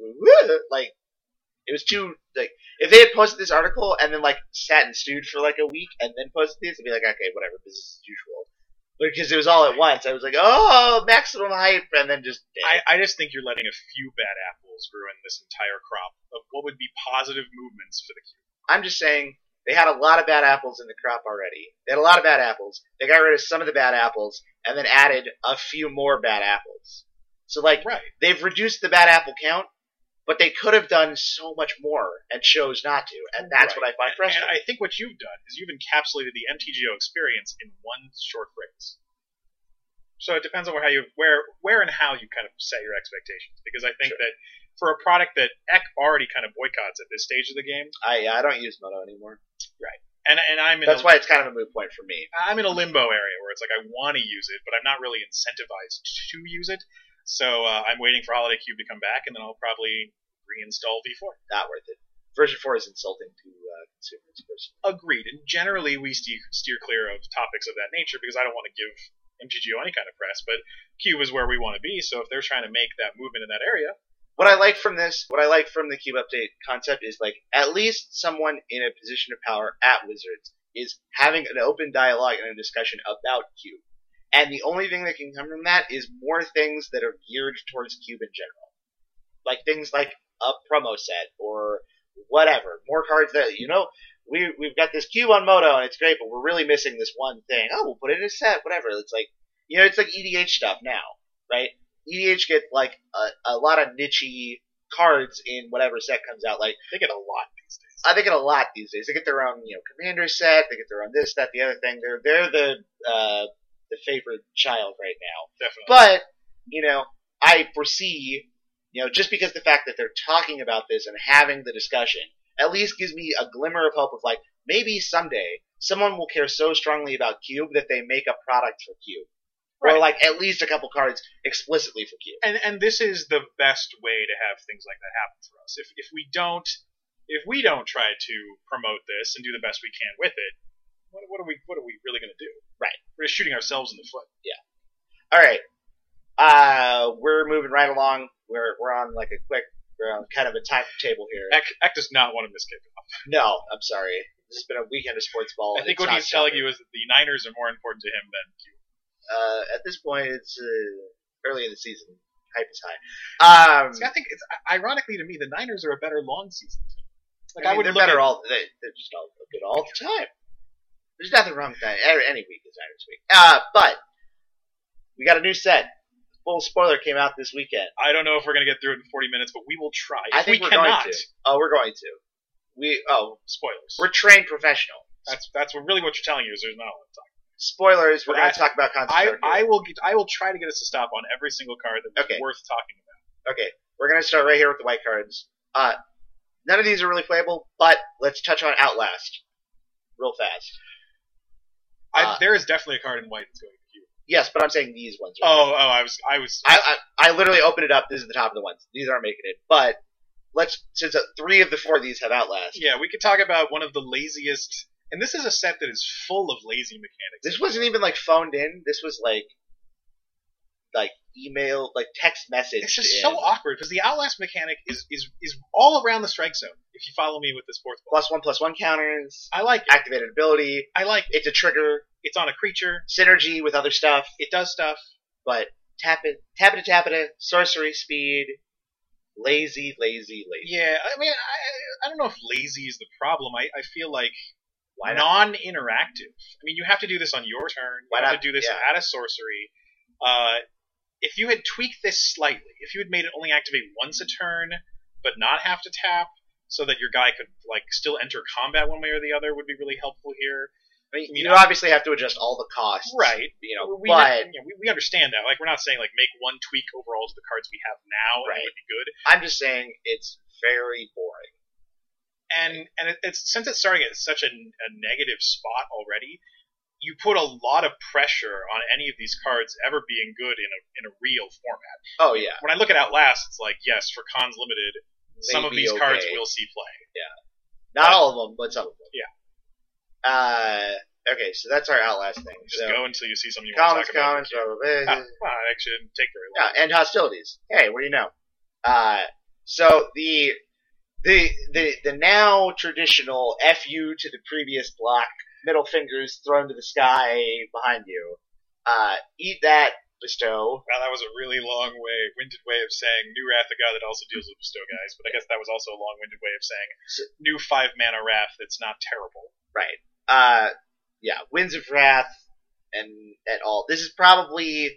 it was too, like, if they had posted this article and then, like, sat and stewed for, like, a week and then posted this, I'd be like, okay, whatever, business as usual. But because it was all at once, I was like, oh, maximum hype, and then just... I just think you're letting a few bad apples ruin this entire crop of what would be positive movements for the cube. I'm just saying, they had a lot of bad apples in the crop already. They had a lot of bad apples. They got rid of some of the bad apples, and then added a few more bad apples. So, like, They've reduced the bad apple count, but they could have done so much more and chose not to, and that's what I find frustrating. And I think what you've done is you've encapsulated the MTGO experience in one short phrase. So it depends on where and how you kind of set your expectations, because I think that for a product that Ek already kind of boycotts at this stage of the game, I don't use Moto anymore. Right, and I'm in that's why it's kind of a moot point for me. I'm in a limbo area where it's like I want to use it, but I'm not really incentivized to use it. So I'm waiting for Holiday Cube to come back, and then I'll probably reinstall V4. Not worth it. Version 4 is insulting to consumers personally. Agreed. And generally, we steer clear of topics of that nature because I don't want to give MTGO any kind of press. But Cube is where we want to be, so if they're trying to make that movement in that area... What I like from the Cube update concept is, like, at least someone in a position of power at Wizards is having an open dialogue and a discussion about Cube. And the only thing that can come from that is more things that are geared towards Cube in general. Like things like a promo set or whatever. More cards that, we've got this Cube on Moto and it's great, but we're really missing this one thing. Oh, we'll put it in a set, whatever. It's like, it's like EDH stuff now, right? EDH get like a lot of niche-y cards in whatever set comes out. Like, they get a lot these days. They get a lot these days. They get their own, commander set. They get their own this, that, the other thing. They're the favorite child right now. Definitely. But, I foresee, just because the fact that they're talking about this and having the discussion at least gives me a glimmer of hope of, like, maybe someday someone will care so strongly about Cube that they make a product for Cube. Right. Or, like, at least a couple cards explicitly for Cube. And this is the best way to have things like that happen for us. If we don't try to promote this and do the best we can with it, what are we really going to do? Right. We're just shooting ourselves in the foot. Yeah. All right. We're moving right along. We're on like we're on kind of a timetable here. Ek does not want to miss kickoff. No, I'm sorry. This has been a weekend of sports ball. I think what he's telling you is that the Niners are more important to him than Q. At this point, it's early in the season. Hype is high. See, I think it's ironically to me, the Niners are a better long season team. Like they're better they're just all good all the time. There's nothing wrong with that. Any week is Niners week. But we got a new set. Full spoiler came out this weekend. I don't know if we're going to get through it in 40 minutes, but we will try. I think we're going to. Oh, we're going to. Spoilers. We're trained professional. That's really what you're telling you is there's not a lot of time. Spoilers. We're going to talk about concept. I will try to get us to stop on every single card that's worth talking about. Okay. We're going to start right here with the white cards. None of these are really playable, but let's touch on Outlast real fast. There is definitely a card in white that's going to be cute. Yes, but I'm saying these ones. I literally opened it up. This is the top of the ones. These aren't making it, but since 3 of the 4 of these have Outlast. Yeah, we could talk about one of the laziest, and this is a set that is full of lazy mechanics. This wasn't even like phoned in. This was like like email, like text message. It's just so awkward because the Outlast mechanic is all around the strike zone. If you follow me with this fourth one. +1/+1 counters. I like it. Activated ability. I like it. It's a trigger. It's on a creature. Synergy with other stuff. It does stuff. But tap it, sorcery speed. Lazy. Yeah, I mean, I don't know if lazy is the problem. I feel like Why not? non-interactive. I mean, you have to do this on your turn. Why you have not? to do this Yeah. at a sorcery. If you had tweaked this slightly, if you had made it only activate once a turn, but not have to tap, so that your guy could like still enter combat one way or the other, would be really helpful here. I mean, You you know, obviously have to adjust all the costs. Right. We, we understand that. Like, we're not saying like make one tweak overall to the cards we have now and Right. it would be good. I'm just saying it's very boring. And it's since it's starting at such a negative spot already, you put a lot of pressure on any of these cards ever being good in a real format. Oh yeah. When I look at Outlast, it's like, yes, for Cons Limited, some of Maybe these cards okay. will see play. Not all of them, but some of them. Yeah. Okay, so that's our Outlast thing. Just So go until you see something you want to talk about. blah, blah, blah. Well, it shouldn't take very long. Yeah, and hostilities. Hey, what do you know? So the now traditional FU to the previous block, middle fingers thrown to the sky behind you. Eat that, bestow. Wow, that was a really long-winded way of saying new Wrath, the guy that also deals with bestow guys, but I guess that was also a long-winded way of saying new 5-mana Wrath that's not terrible. Right. Yeah, Winds of Wrath and all. This is probably,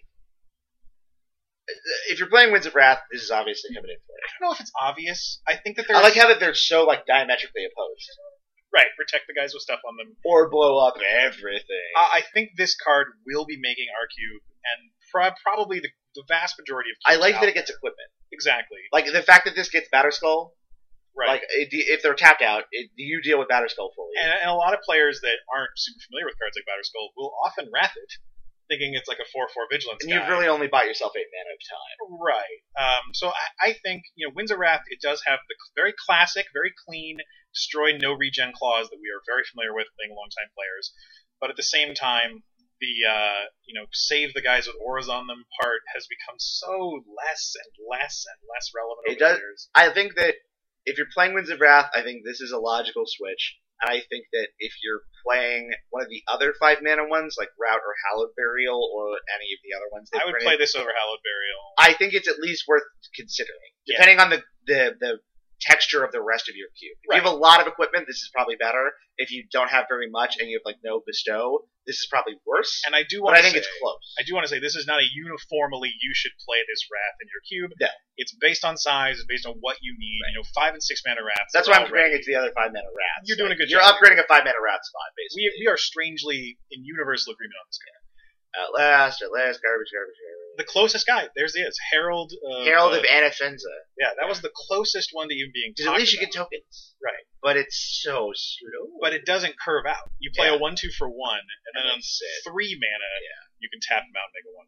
if you're playing Winds of Wrath, this is obviously coming in for it. I don't know if it's obvious. I think that there's... I like how that they're so like diametrically opposed. Right, protect the guys with stuff on them. Or blow up everything. I think this card will be making R-Cube, and probably the vast majority of I cubes like out that it gets equipment. Exactly. Like the fact that this gets Batterskull. Right. Like if they're tapped out, you deal with Batterskull fully. And a lot of players that aren't super familiar with cards like Batterskull will often Wrath it, thinking it's like a 4/4 Vigilance And guy. you've really only bought yourself 8 mana of time. Right. So I think, Winds of Wrath, it does have the very classic, very clean, destroy no regen clause that we are very familiar with being longtime players. But at the same time, the save the guys with auras on them part has become so less and less and less relevant over the years. I think that if you're playing Winds of Wrath, I think this is a logical switch. And I think that if you're playing one of the other 5-mana ones, like Rout or Hallowed Burial, or any of the other ones, I would play this over Hallowed Burial. I think it's at least worth considering, depending on the texture of the rest of your cube. If you have a lot of equipment, this is probably better. If you don't have very much and you have like no bestow, this is probably worse. And I do but want I to think say, it's close. I do want to say this is not a uniformly you should play this Wrath in your cube. No. It's based on size, it's based on what you need. Right. 5 and 6 mana Wraths. That's why I'm comparing it to the other 5-mana Wraths. You're doing a good You're job. upgrading a 5-mana Wrath spot, basically. We are strangely in universal agreement on this guy. At last, garbage. The closest guy, there's he is, Herald. Herald of Anafenza. Yeah, that was the closest one to even being Because talked at least you about. get tokens. Right. But it's so slow. But it doesn't curve out. You play Yeah. a 1/2 for 1, and then on that's it. 3 mana, you can tap him out and make a 1.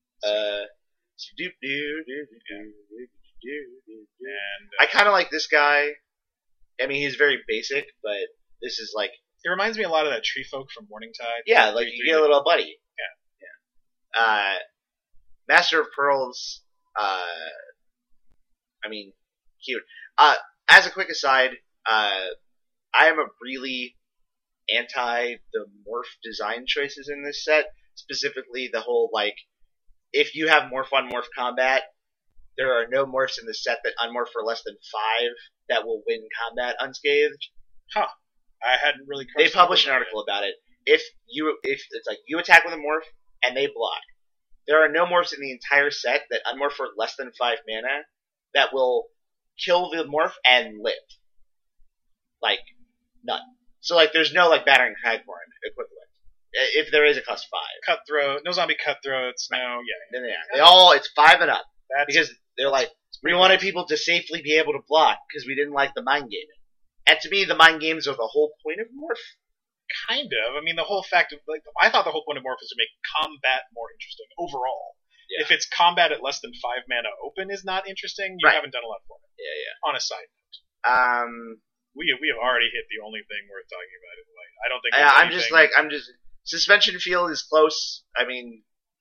And I kind of like this guy. I mean, he's very basic, but this is like, it reminds me a lot of that Tree Folk from Morningtide. yeah, like you get a little buddy. Yeah. Master of Pearls. I mean, cute. As a quick aside, I am a really anti the morph design choices in this set. Specifically, the whole like, if you have morph on morph combat, there are no morphs in the set that unmorph for less than 5 that will win combat unscathed. Huh. I hadn't really. They published an article about it. If it's like you attack with a morph and they block, there are no morphs in the entire set that unmorph for less than 5 mana that will kill the morph and live. Like, none. So like, there's no like Battering Cragborn equivalent. If there is a cost 5. Cutthroat, no zombie cutthroats, no, yeah. They all, it's 5 and up. That's Because they're like, we wanted people to safely be able to block because we didn't like the mind gaming. And to me, the mind games are the whole point of morph. kind of. I mean, the whole fact of, like, I thought the whole point of morph is to make combat more interesting overall. Yeah. If it's combat at less than 5 mana open is not interesting, you Right. haven't done a lot for it. Yeah. On a side note. We have already hit the only thing worth talking about in the light. I don't think. I'm just suspension field is close. I mean,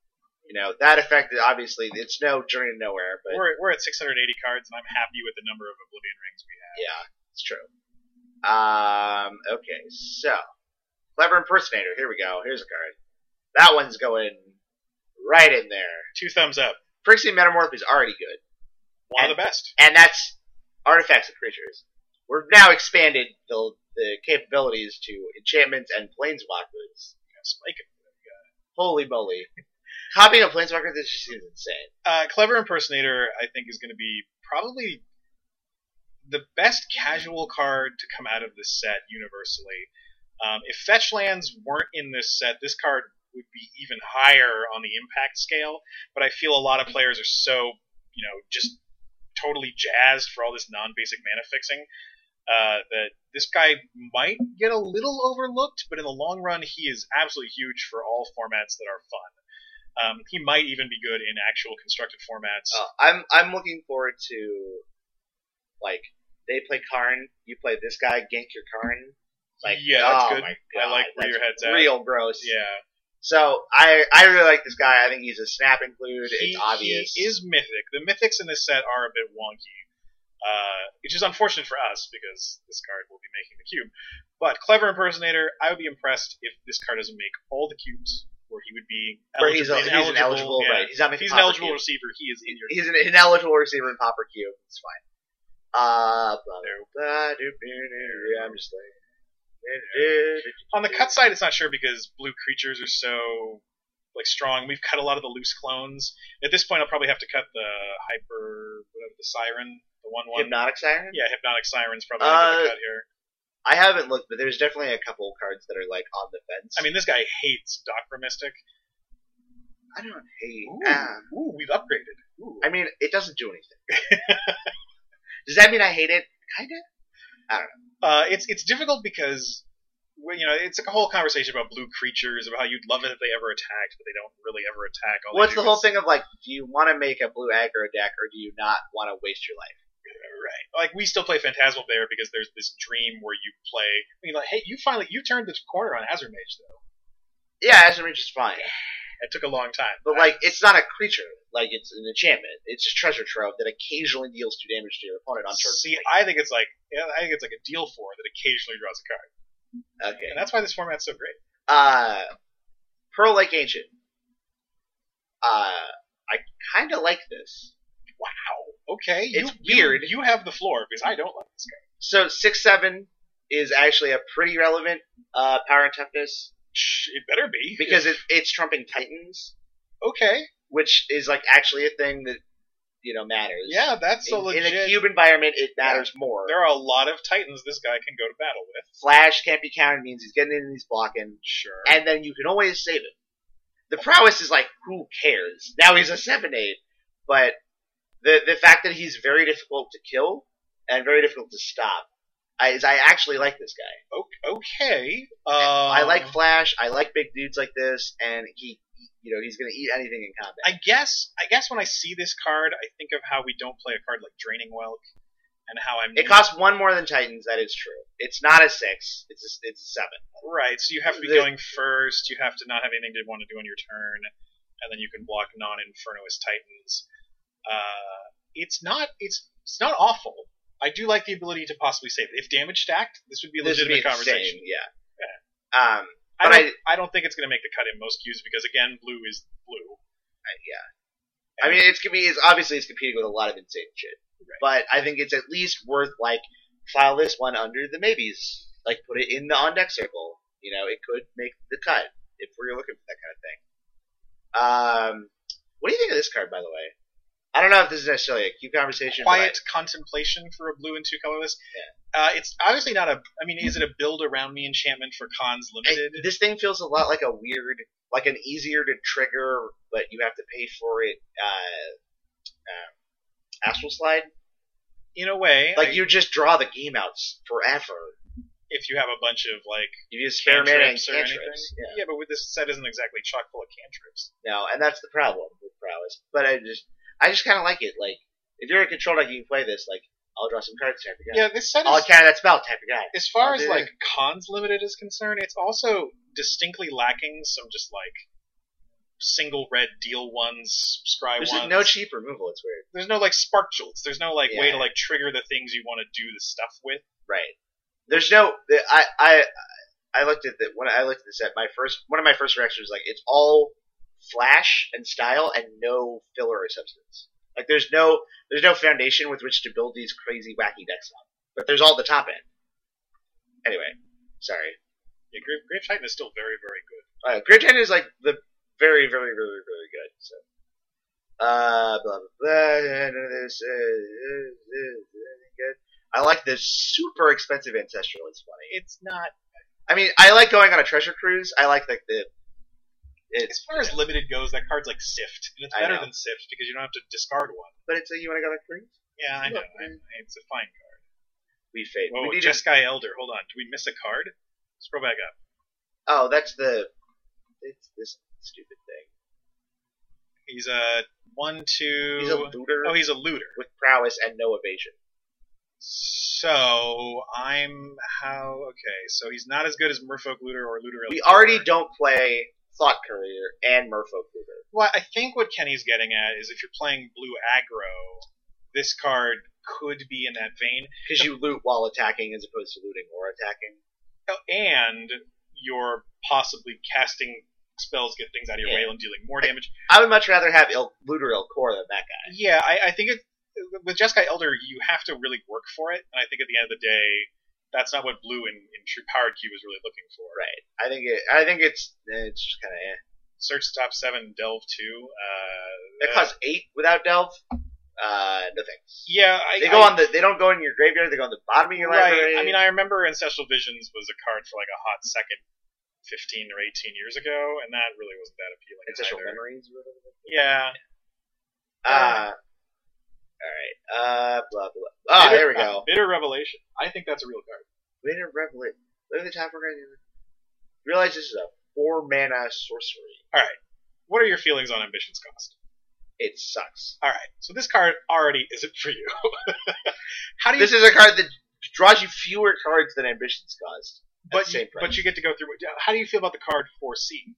You know, that effect, obviously, it's no Journey to Nowhere, but We're at 680 cards, and I'm happy with the number of Oblivion Rings we have. yeah, it's true. Okay, so Clever Impersonator. Here we go. Here's a card. That one's going right in there. 2 thumbs up. Phyrexian Metamorph is already good. One of the best. And that's artifacts and creatures. We've now expanded the capabilities to enchantments and planeswalkers. Spike it. Holy moly. Copying a planeswalker, this just seems insane. Clever Impersonator, I think, is going to be probably the best casual card to come out of this set universally. If fetch lands weren't in this set, this card would be even higher on the impact scale, but I feel a lot of players are so, just totally jazzed for all this non-basic mana fixing that this guy might get a little overlooked, but in the long run, he is absolutely huge for all formats that are fun. He might even be good in actual constructed formats. I'm looking forward to, like, they play Karn, you play this guy, gank your Karn. Like, yeah, that's good. My God, I like where your head's at. Real gross. Yeah. So I really like this guy. I think he's a snap include. It's obvious. He is mythic. The mythics in this set are a bit wonky, which is unfortunate for us because this card will be making the cube. But Clever Impersonator, I would be impressed if this card doesn't make all the cubes, where he would be eligible. He's ineligible, yeah. right? He's not if he's an an eligible cube. receiver, he is in your. He's an ineligible receiver in Pauper Cube. It's fine. I'm just like. On the cut side, it's not sure because blue creatures are so strong. We've cut a lot of the loose clones. At this point, I'll probably have to cut the the Siren, the 1/1. Hypnotic Siren? Yeah, Hypnotic Siren's probably going to be the cut here. I haven't looked, but there's definitely a couple cards that are like on the fence. I mean, this guy hates Doctor Mystic. I don't hate. Ooh, we've upgraded. Ooh. I mean, it doesn't do anything. Does that mean I hate it? Kinda. I don't know. It's difficult because it's like a whole conversation about blue creatures, about how you'd love it if they ever attacked, but they don't really ever attack. What's the whole thing of like, do you want to make a blue aggro deck, or do you not want to waste your life? Right. Like, we still play Phantasmal Bear because there's this dream where you play. I mean, like, hey, you turned the corner on Hazard Mage, though. Yeah, Hazard Mage is fine. It took a long time. But, like, it's not a creature. Like, it's an enchantment. It's just treasure trove that occasionally deals 2 damage to your opponent on turn. See, I think it's like a deal 4 that occasionally draws a card. Okay. And that's why this format's so great. Pearl Lake Ancient. I kind of like this. Wow. Okay. It's weird. You have the floor because I don't like this card. So 6/7 is actually a pretty relevant power and toughness. It better be because it's trumping Titans. Okay. Which is like actually a thing that matters. Yeah, that's a legit. In a cube environment, it matters more. There are a lot of Titans this guy can go to battle with. Flash can't be countered means he's getting in and he's blocking. Sure. And then you can always save it. The prowess is like, who cares? Now he's a 7/8, but the fact that he's very difficult to kill and very difficult to stop, I actually like this guy. Okay. I like Flash. I like big dudes like this, and he's going to eat anything in combat. I guess when I see this card, I think of how we don't play a card like Draining Welk, and how It costs 1 more than Titans. That is true. It's not a 6. It's a 7. Right. So you have to be going first. You have to not have anything to want to do on your turn, and then you can block non-Infernoist Titans. It's not awful. I do like the ability to possibly save it. If damage stacked, this would be a legitimate conversation. Yeah. I don't think it's going to make the cut in most cubes because, again, blue is blue. Yeah. I mean, it's competing with a lot of insane shit. Right. But I think it's at least worth, like, file this one under the maybes. Like, put it in the on-deck circle. It could make the cut if we're looking for that kind of thing. What do you think of this card, by the way? I don't know if this is necessarily a cube conversation. Quiet Contemplation for a blue and 2 colorless. Yeah. It's obviously not is it a build around me enchantment for Cons Limited? This thing feels a lot like a weird, like an easier to trigger, but you have to pay for it, Astral Slide? In a way. Like, you just draw the game out forever. If you have a bunch of, you use spare mana and cantrips. Yeah, but with this set isn't exactly chock full of cantrips. No, and that's the problem with prowess. But I just kind of like it. Like, if you're a control deck, you can play this. Like, I'll draw some cards, type of guy. Yeah, this set I'll counter that spell, type of guy. As far as, Cons Limited is concerned, it's also distinctly lacking some just, single red deal ones, scry There's ones. no cheap removal. It's weird. There's no like spark jolts. There's no like way Yeah. to like trigger the things you want to do the stuff with. Right. There's no. I looked at when I looked at the set. One of my first reactions was like, it's all flash and style and no filler or substance. Like there's no foundation with which to build these crazy wacky decks on. But there's all the top end. Anyway, sorry. Yeah, Grave Titan is still very, very good. Grave Titan is like the very, very, very, very good. So, blah blah blah. None of this good. I like the super expensive Ancestral. It's funny. It's not. I mean, I like going on a treasure cruise. I like the. As far as limited goes, that card's like Sift, and it's I better know. than Sift because you don't have to discard one. But it's you want to go on a cruise? Yeah, I know. Look, It's a fine card. We fade. Whoa, We need Jeskai Elder. Hold on. Do we miss a card? Scroll back up. Oh, that's the. It's this stupid thing. He's a 1/2. He's a looter. Oh, he's a looter. With prowess and no evasion. So okay. So he's not as good as Merfolk Looter or Looter. We Elder. already don't play Thought Courier and Merfolk Looter. Well, I think what Kenny's getting at is if you're playing blue aggro, this card could be in that vein. Because you loot while attacking as opposed to looting or attacking. And you're possibly casting spells, get things out of your way, and dealing more damage. I would much rather have Looter Ilkor than that guy. Yeah, I think with Jeskai Elder, you have to really work for it, and I think at the end of the day, that's not what blue in True Powered Cube is really looking for. Right. I think it's just kind of Search the top 7, Delve 2. That costs 8 without Delve. No thanks. Yeah, They don't go in your graveyard. They go on the bottom of your library. I mean, I remember Ancestral Visions was a card for like a hot second 15 or 18 years ago, and that really wasn't that appealing. Ancestral either. Memories. Or whatever. Yeah. All right. Blah blah. There we go. Bitter Revelation. I think that's a real card. Bitter Revelation. Look at the top right here. Realize this is a 4-mana sorcery. All right. What are your feelings on Ambition's Cost? It sucks. All right. So this card already isn't for you. How do you? This is a card that draws you fewer cards than Ambition's Cost. But you get to go through. How do you feel about the card 4C?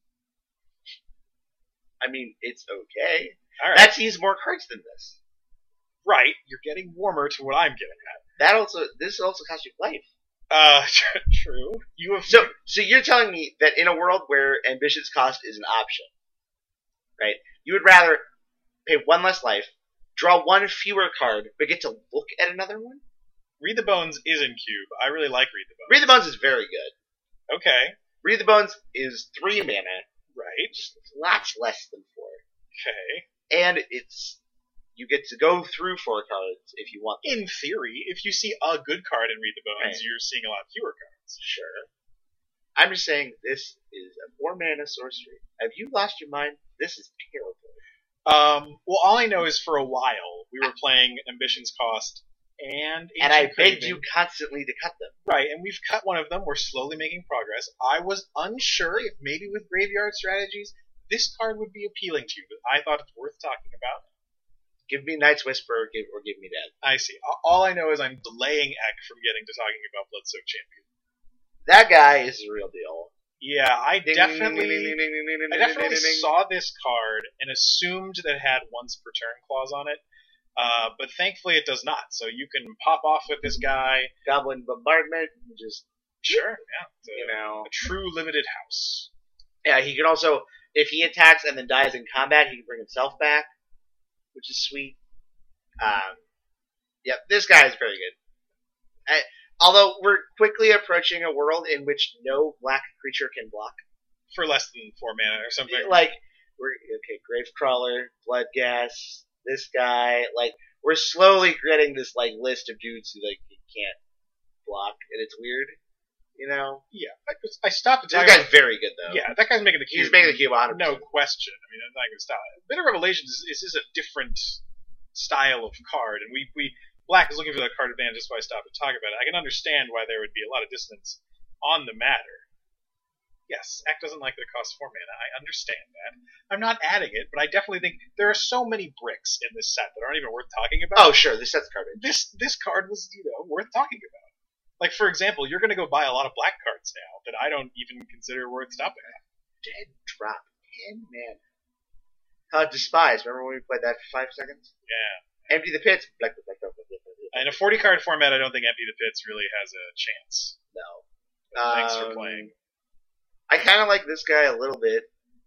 I mean, it's okay. All right. That sees more cards than this. Right. You're getting warmer to what I'm getting at. This also costs you life. True. You have So you're telling me that in a world where Ambition's Cost is an option, right? You would rather pay 1 less life, draw 1 fewer card, but get to look at another one? Read the Bones is in Cube. I really like Read the Bones. Read the Bones is very good. Okay. Read the Bones is 3 mana, Right. just lots less than 4. Okay. And you get to go through 4 cards if you want them. In theory, if you see a good card in Read the Bones, Right. you're seeing a lot fewer cards. Sure. I'm just saying this is a 4-mana sorcery. Have you lost your mind? This is terrible. Well, all I know is for a while we were playing Ambition's Cost and And I Ancient begged Craving. you constantly to cut them. Right, and we've cut one of them. We're slowly making progress. I was unsure if maybe with Graveyard Strategies this card would be appealing to you, but I thought it's worth talking about. Give me Night's Whisper or give me Dead. I see. All I know is I'm delaying Ek from getting to talking about Bloodsoaked Champion. That guy is the real deal. Yeah, I Ding, definitely ding, ding, ding, ding, ding, ding, ding, ding, ding. saw this card and assumed that it had once per turn clause on it, but thankfully it does not. So you can pop off with this guy. Goblin Bombardment, just Sure, yeah. It's you know. a true limited house. Yeah, he can also, if he attacks and then dies in combat, he can bring himself back, which is sweet. Yep, this guy is very good. Although we're quickly approaching a world in which no black creature can block. For less than 4 mana or something. Like, Gravecrawler, Bloodgas, this guy, we're slowly getting this, list of dudes who, you can't block, and it's weird, you know? Yeah, I stopped to This talk guy's about. very good, though. Yeah, that guy's making the cube. He's making the cube 100%. No question. I mean, I'm not going to stop. Bitter Revelations is just a different style of card, and we Black is looking for that card advantage. That's why I stopped to talk about it. I can understand why there would be a lot of dissonance on the matter. Yes, Act doesn't like that it costs 4 mana. I understand that. I'm not adding it, but I definitely think there are so many bricks in this set that aren't even worth talking about. Oh, sure, this set's garbage. This card was, worth talking about. Like, for example, you're going to go buy a lot of black cards now that I don't even consider worth stopping at. Dead drop. 10 mana. Despise. Remember when we played that for 5 seconds? Yeah. Empty the pits. In a 40 card format, I don't think Empty the Pits really has a chance. No. Thanks for playing. I kind of like this guy a little bit.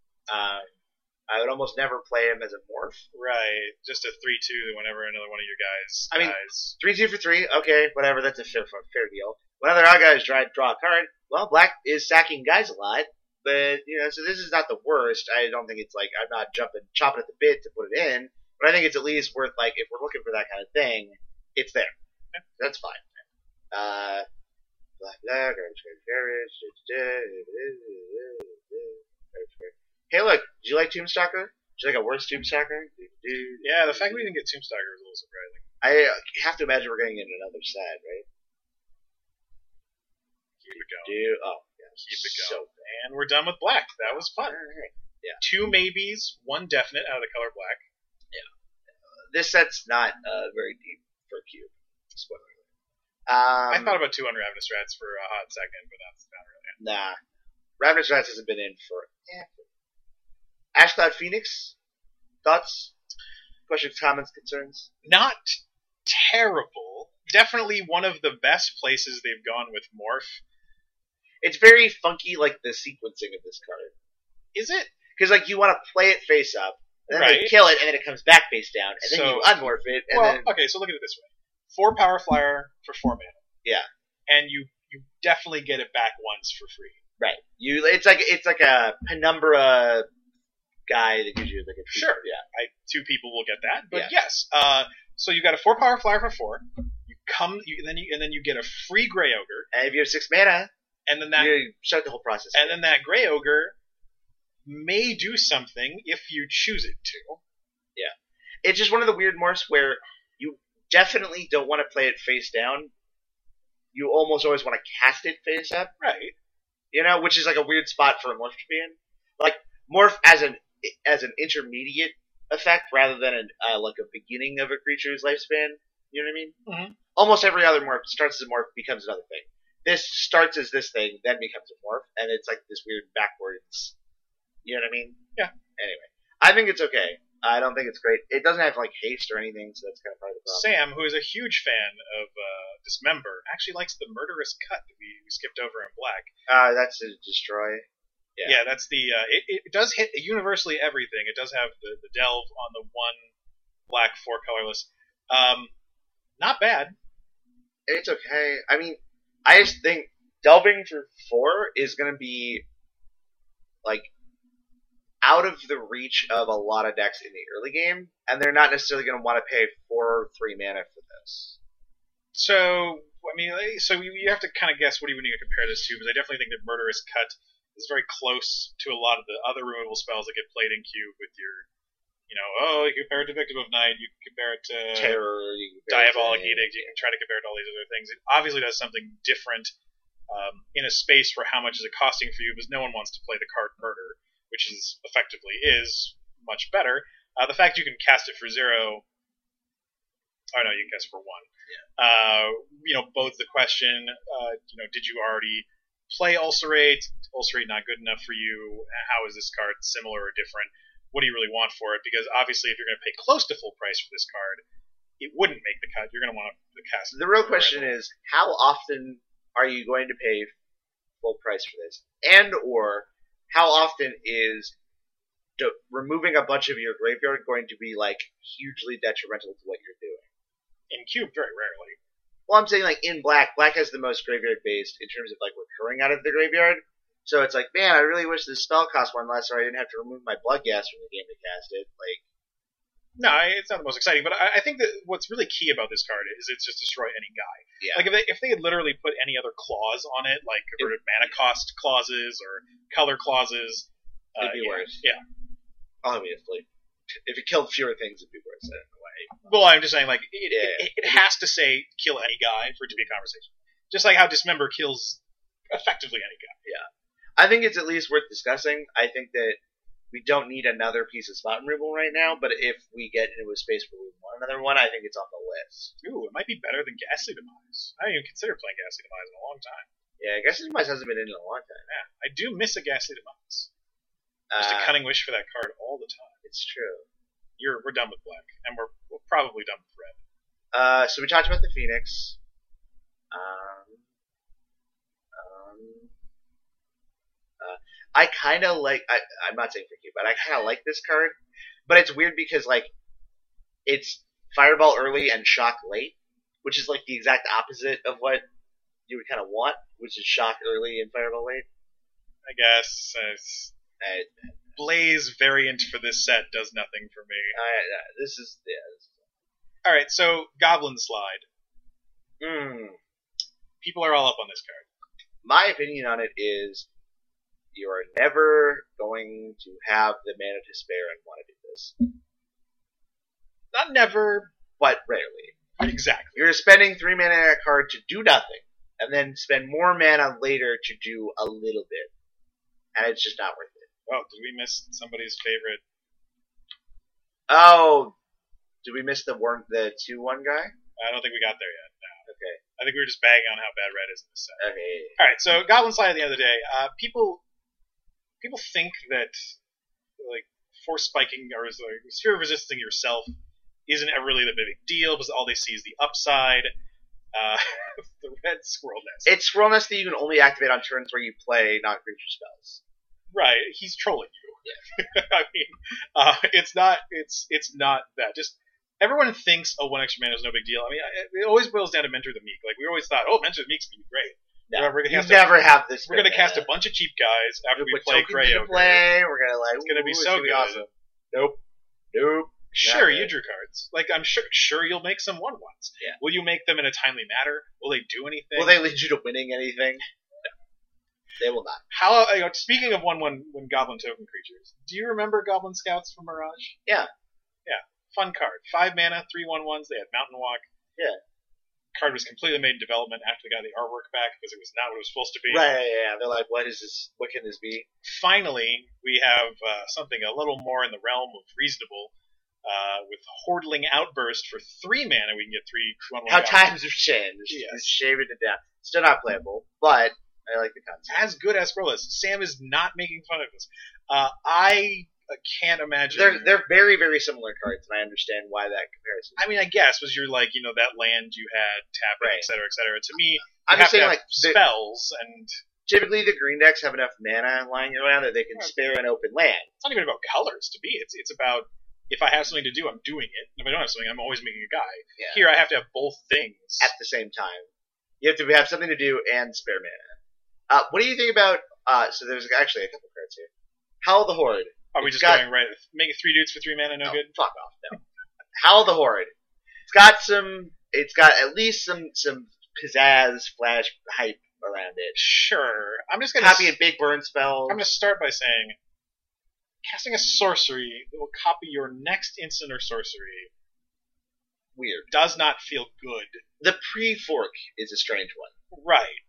I would almost never play him as a morph. Right. Just a 3/2 whenever another one of your guys I mean, dies. 3/2 for 3. Okay, whatever. That's a fair deal. When other guys draw a card, well, black is sacking guys a lot. But, so this is not the worst. I don't think it's like I'm not chopping at the bit to put it in. But I think it's at least worth, like, if we're looking for that kind of thing, it's there. Yeah. That's fine. Black, hey, look, did you like Tombstalker? Did you like a worse Tombstalker? Yeah, the fact we didn't get Tombstalker was a little surprising. I have to imagine we're getting in another set, right? Keep it going. Oh, yeah. Keep it going. And we're done with black. That was fun. Right. Yeah. 2 maybes, 1 definite out of the color black. Yeah. This set's not very deep for Cube. Spoiler alert. I thought about 2 Ravenous Rats for a hot second, but that's not really it. Nah. Ravenous Rats hasn't been in for... Ashcloud Phoenix? Thoughts? Questions, comments, concerns? Not terrible. Definitely one of the best places they've gone with Morph. It's very funky, like, the sequencing of this card. Is it? Because, like, you want to play it face up, and then Right. they kill it, and then it comes back face down, and then you unmorph it, and then... Okay, so look at it this way. 4 Power Flyer for 4 mana. Yeah. And you definitely get it back once for free. Right. It's like a Penumbra guy that gives you like a... Sure. Yeah. 2 people will get that. But Yeah. yes. So you got a 4 Power Flyer for 4. Then you get a free Grey Ogre. And if you have 6 mana, And then that you start the whole process. And then that Grey Ogre may do something if you choose it to. Yeah. It's just one of the weird morphs where you definitely don't want to play it face down. You almost always want to cast it face up. Right. Which is like a weird spot for a morph to be in. Like, morph as an intermediate effect rather than like a beginning of a creature's lifespan. You know what I mean? Mm-hmm. Almost every other morph starts as a morph, becomes another thing. This starts as this thing, then becomes a morph, and it's like this weird backwards. You know what I mean? Yeah. Anyway, I think it's okay. I don't think it's great. It doesn't have like haste or anything, so that's kind of part of the problem. Sam, who is a huge fan of Dismember, actually likes the Murderous Cut that we skipped over in black. That's a destroy. Yeah, that's the. It does hit universally everything. It does have the delve on the 1 black 4 colorless. Not bad. It's okay. I mean, I just think delving for 4 is going to be like out of the reach of a lot of decks in the early game, and they're not necessarily going to want to pay 4 or 3 mana for this. So, I mean, you have to kind of guess what do you need to compare this to, because I definitely think that Murderous Cut is very close to a lot of the other removal spells that get played in Cube with your, you compare it to Victim of Night, you can compare it to Terror, you can Diabolic Edict, you can try to compare it to all these other things. It obviously does something different in a space for how much is it costing for you, because no one wants to play the card Murder, which is much better. The fact you can cast it for 0. Oh no, you can cast it for 1. Yeah. Both the question, did you already play Ulcerate? Ulcerate not good enough for you? How is this card similar or different? What do you really want for it? Because obviously, if you're going to pay close to full price for this card, it wouldn't make the cut. You're going to want to cast it. The real question is, how often are you going to pay full price for this? And or how often is removing a bunch of your graveyard going to be like hugely detrimental to what you're doing? In Cube, very rarely. Well, I'm saying like in black has the most graveyard based in terms of like recurring out of the graveyard. So it's like, man, I really wish this spell cost 1 less, so I didn't have to remove my Bloodghast from the game to cast it. Like, no, it's not the most exciting, but I think that what's really key about this card is it's just destroy any guy. Yeah. Like if they had literally put any other clause on it, like converted mana cost clauses or color clauses, it'd be worse. Yeah. Obviously. If it killed fewer things, it'd be worse. I don't know why. Well, I'm just saying, like, it has to say kill any guy for it to be a conversation. Just like how Dismember kills effectively any guy. Yeah. I think it's at least worth discussing. I think that we don't need another piece of spot removal right now, but if we get into a space where we want another one, I think it's on the list. Ooh, it might be better than Ghastly Demise. I haven't even considered playing Ghastly Demise in a long time. Yeah, Ghastly Demise hasn't been in a long time. Yeah, I do miss a Ghastly Demise. Just a Cunning Wish for that card all the time. It's true. We're done with black, and we're probably done with red. So we talked about the Phoenix. I kind of like. I'm not saying for you, but I kind of like this card. But it's weird because like it's Fireball early and Shock late, which is like the exact opposite of what you would kind of want, which is Shock early and Fireball late. I guess Blaze variant for this set does nothing for me. This is All right, so Goblin Slide. Mm. People are all up on this card. My opinion on it is you are never going to have the mana to spare and want to do this. Not never, but rarely. Exactly. You're spending 3 mana on a card to do nothing, and then spend more mana later to do a little bit. And it's just not worth it. Oh, did we miss somebody's favorite? Oh, did we miss the 2/1 guy? I don't think we got there yet. No. Okay. I think we were just bagging on how bad red is in this set. Okay. All right, so Goblin Slide at the end of the day, people think that like force spiking or like, sphere of resisting yourself isn't really the big deal because all they see is the upside. The red Squirrel Nest. It's Squirrel Nest that you can only activate on turns where you play non-creature spells. Right, he's trolling you. Yeah. I mean, it's not that. Just everyone thinks, oh, 1 extra mana is no big deal. I mean, it always boils down to Mentor the Meek. Like we always thought, oh, Mentor the Meek's gonna be great. No, you never have this. We're gonna cast a bunch of cheap guys after we play Grey Ogre. We're gonna it's gonna be so good. Awesome. Nope. Sure, you drew cards. Like I'm sure you'll make some 1/1s. Yeah. Will you make them in a timely manner? Will they do anything? Will they lead you to winning anything? No. They will not. How? Speaking of 1/1 Goblin token creatures, do you remember Goblin Scouts from Mirage? Yeah. Fun card. 5 mana, 3 1/1s. They had Mountain Walk. Yeah. Card was completely made in development after they got the artwork back because it was not what it was supposed to be. Right. Yeah. They're like, what is this? What can this be? Finally, we have something a little more in the realm of reasonable. With Hordling Outburst for 3 mana, we can get 3 1/1. How times have changed. Yes. Just shaving it down. Still not playable, but I like the concept. As good as Squirrel Nest. Sam is not making fun of this. I can't imagine. They're very, very similar cards, and I understand why that comparison. I mean, I guess was you're like that land you had tapping, right. et cetera, et cetera. To me, I'm just saying like spells and. Typically, the green decks have enough mana lying around that they can spare an open land. It's not even about colors to me. It's about if I have something to do, I'm doing it. If I don't have something, I'm always making a guy. Yeah. Here, I have to have both things at the same time. You have to have something to do and spare mana. What do you think about? So there's actually a couple cards here. Howl the Horde. Are we just going right? Make it 3 dudes for 3 mana, no good. Fuck off, no. Howl the Horde. It's got at least some pizzazz, flash, hype around it. Sure, I'm just gonna copy a big burn spell. I'm gonna start by saying, casting a sorcery that will copy your next instant or sorcery. Weird. Does not feel good. The pre-fork is a strange one. Right.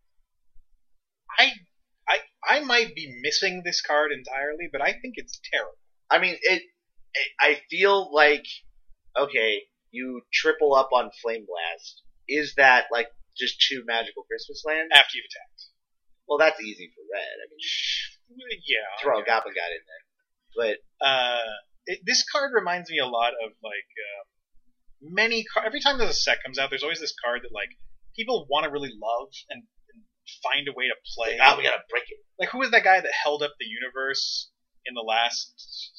I might be missing this card entirely, but I think it's terrible. I mean, I feel like, okay, you triple up on Flame Blast. Is that like just 2 magical Christmas lands? After you've attacked. Well, that's easy for red. I mean, yeah. Throw a Goblin God in there. But this card reminds me a lot of like every time there's a set comes out, there's always this card that like people want to really love and find a way to play. Like, we gotta break it. Like who was that guy that held up the universe in the last?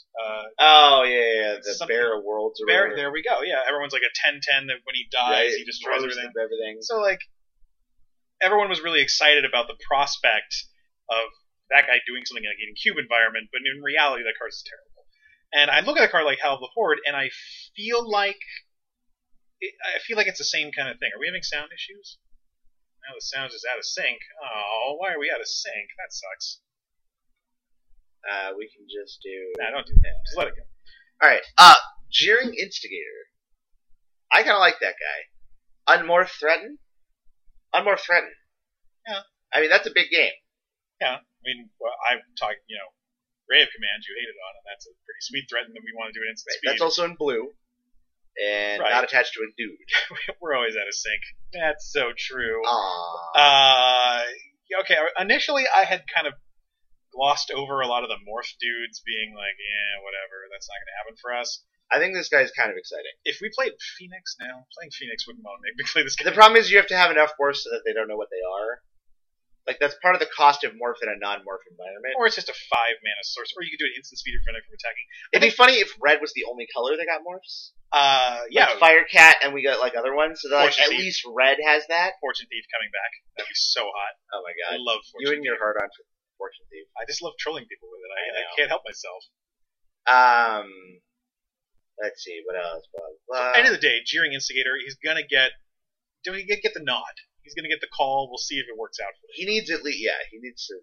The Bear of Worlds. There we go. Yeah, everyone's like a 10/10 that when he dies, he destroys everything. So like, everyone was really excited about the prospect of that guy doing something like in a cube environment, but in reality, that card is terrible. And I look at a card like Howl of the Horde, and I feel like it's the same kind of thing. Are we having sound issues? Now the sound is out of sync. Oh, why are we out of sync? That sucks. We can just do... Nah, don't do that. Just let it go. Alright. Jeering Instigator. I kind of like that guy. Unmorph Threaten? Unmorph Threaten. Yeah. I mean, that's a big game. Yeah. I mean, well, I've talked, Ray of Command you hated on, and that's a pretty sweet threaten that we want to do an instant speed. That's also in blue. And not attached to a dude. We're always out of sync. That's so true. Aww. Okay, initially I had kind of glossed over a lot of the morph dudes being like, yeah, whatever, that's not going to happen for us. I think this guy's kind of exciting. If we played Phoenix now, playing Phoenix wouldn't want to make me play this game. The problem is you have to have enough morphs so that they don't know what they are. Like, that's part of the cost of morph in a non-morph environment. Or it's just a 5-mana source, or you could do an instant speed preventing from attacking. It'd be funny if red was the only color that got morphs. Yeah. Like Firecat, and we got like other ones, so that like, at least red has that. Fortune Thief coming back. That'd be so hot. Oh my I god. love Fortune You and Thief. your heart on Fortune Thief. I just love trolling people with it. I I know. can't help myself. Let's see, what else? Blah, blah. End of the day, Jeering Instigator, he's gonna get the nod. He's gonna get the call. We'll see if it works out for him. He needs at least, yeah, he needs to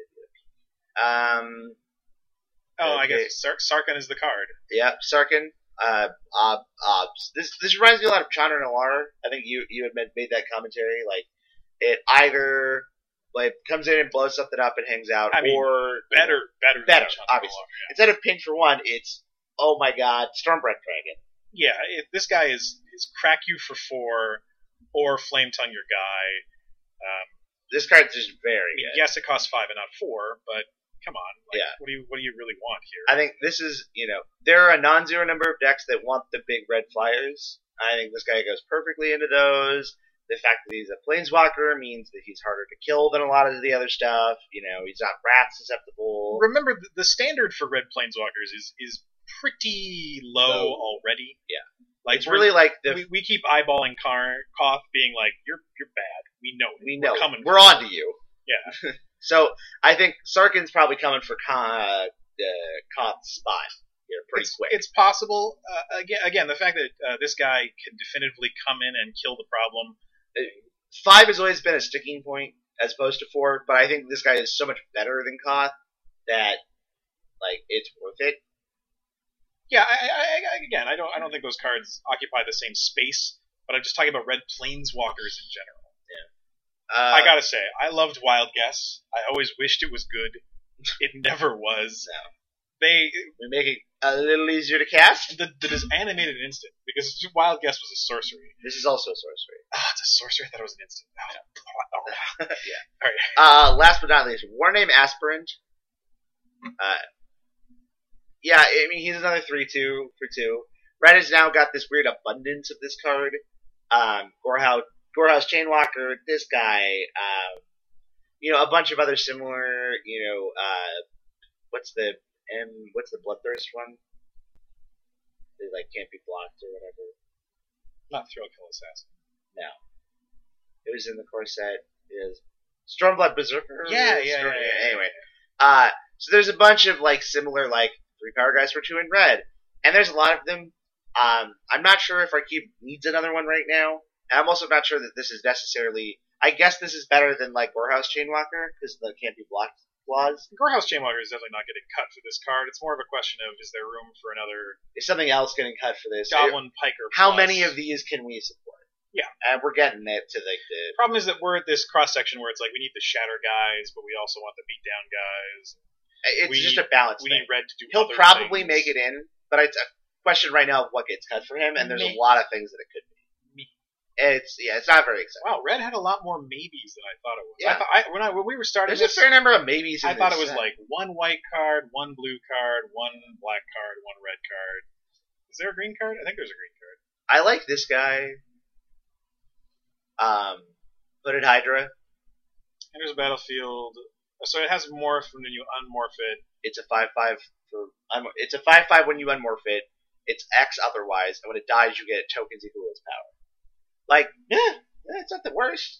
I okay. guess Sarkhan is the card. Yeah, Sarkin. Obs. This reminds me a lot of Chandra Noir. I think you had made that commentary. Like, it either like comes in and blows something up and hangs out, I mean, or Better, than better, Chandra obviously. Noir, Instead of pin for one, it's oh my god, Stormbreath Dragon. yeah. This guy is crack you for 4 or flame tongue your guy. This card's just very I mean, good. yes, it costs 5 and not 4, but come on, like, Yeah. What do you really want here? I think this is, there are a non-zero number of decks that want the big red flyers. I think this guy goes perfectly into those. The fact that he's a planeswalker means that he's harder to kill than a lot of the other stuff. He's not rat susceptible. Remember, the standard for red planeswalkers is pretty low already. Yeah. Like It's really like we keep eyeballing Koth being like, you're bad. We know it. we know We're coming. we're on to you. Yeah. So I think Sarkin's probably coming for Koth's spot here pretty quick. It's possible. Again, the fact that this guy can definitively come in and kill the problem. 5 has always been a sticking point as opposed to 4, but I think this guy is so much better than Koth that like it's worth it. Yeah, I don't think those cards occupy the same space, but I'm just talking about red planeswalkers in general. I gotta say, I loved Wild Guess. I always wished it was good. It never was. No. We make it a little easier to cast. the animated instant, because Wild Guess was a sorcery. This is also a sorcery. Oh, it's a sorcery? I thought it was an instant. Oh. Yeah. Alright. Last but not least, Warname Aspirant. Yeah, I mean, he's another 3-2 for 2. Red has now got this weird abundance of this card. Gorehouse Chainwalker, this guy, a bunch of other similar, what's the Bloodthirst one? They can't be blocked or whatever. Not Thrill Kill Assassin. No. It was in the core set. It is Stormblood Berserker. Yeah. Anyway. So there's a bunch of similar 3-power guys for 2 in red. And there's a lot of them. I'm not sure if our cube needs another one right now. And I'm also not sure that this is necessarily... I guess this is better than Gorehouse Chainwalker, because the can't be blocked flaws. Gorehouse Chainwalker is definitely not getting cut for this card. It's more of a question of, is there room for another Is something else getting cut for this? Goblin Piker How plus? many of these can we support? Yeah. And we're getting it to the problem is that we're at this cross-section where it's we need the Shatter guys, but we also want the Beatdown guys. It's just a balance We thing. need Red to do He'll other probably things. make it in, but it's a question right now of what gets cut for him, and there's a Maybe. lot of things that it could be. It's not very exciting. Wow, Red had a lot more maybes than I thought it was. Yeah. When we were starting There's this, a fair number of maybes in I thought it this was set. 1 white card, 1 blue card, 1 black card, 1 red card. Is there a green card? I think there's a green card. I like this guy. Hooded Hydra. And there's a battlefield. So it has morph when you unmorph it. It's a 5/5 it's a 5/5 when you unmorph it. It's X otherwise, and when it dies, you get tokens equal to its power. It's not the worst.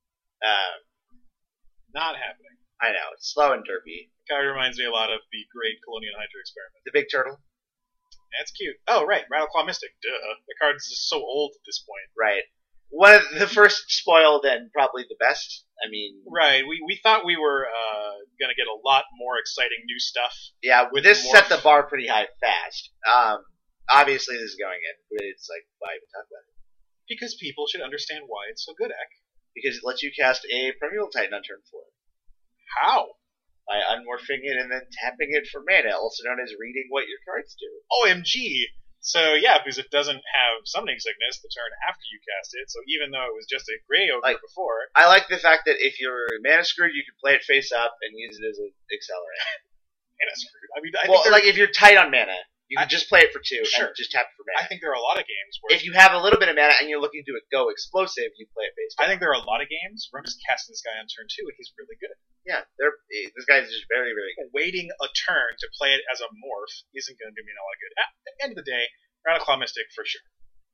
Not happening. I know, it's slow and derpy. The card reminds me a lot of the great Colonial Hydra experiment. The big turtle. That's cute. Oh, right. Rattleclaw Mystic. Duh. The card's just so old at this point. Right. One of the first spoiled and probably the best. I mean... Right. We thought we were going to get a lot more exciting new stuff. Yeah, with this morph. set the bar pretty high fast. Obviously this is going in, but it's why even talk about it? Because people should understand why it's so good, Ek. Because it lets you cast a Primeval Titan on turn 4. How? By unmorphing it and then tapping it for mana, also known as reading what your cards do. OMG! So yeah, because it doesn't have summoning sickness the turn after you cast it. So even though it was just a gray ogre Like- before, I like the fact that if you're mana screwed, you can play it face up and use it as an accelerant. mana screwed. I mean, I Well, think like if you're tight on mana, you can just play it for 2 Sure. and just tap it for mana. I think there are a lot of games where If you have a little bit of mana and you're looking to go explosive, you play it face I down. think there are a lot of games where I'm just casting this guy on turn 2 and he's really good. Yeah, this guy's just very, very good. Waiting a turn to play it as a morph isn't going to do me a lot of good. At the end of the day, Rattleclaw Mystic for sure.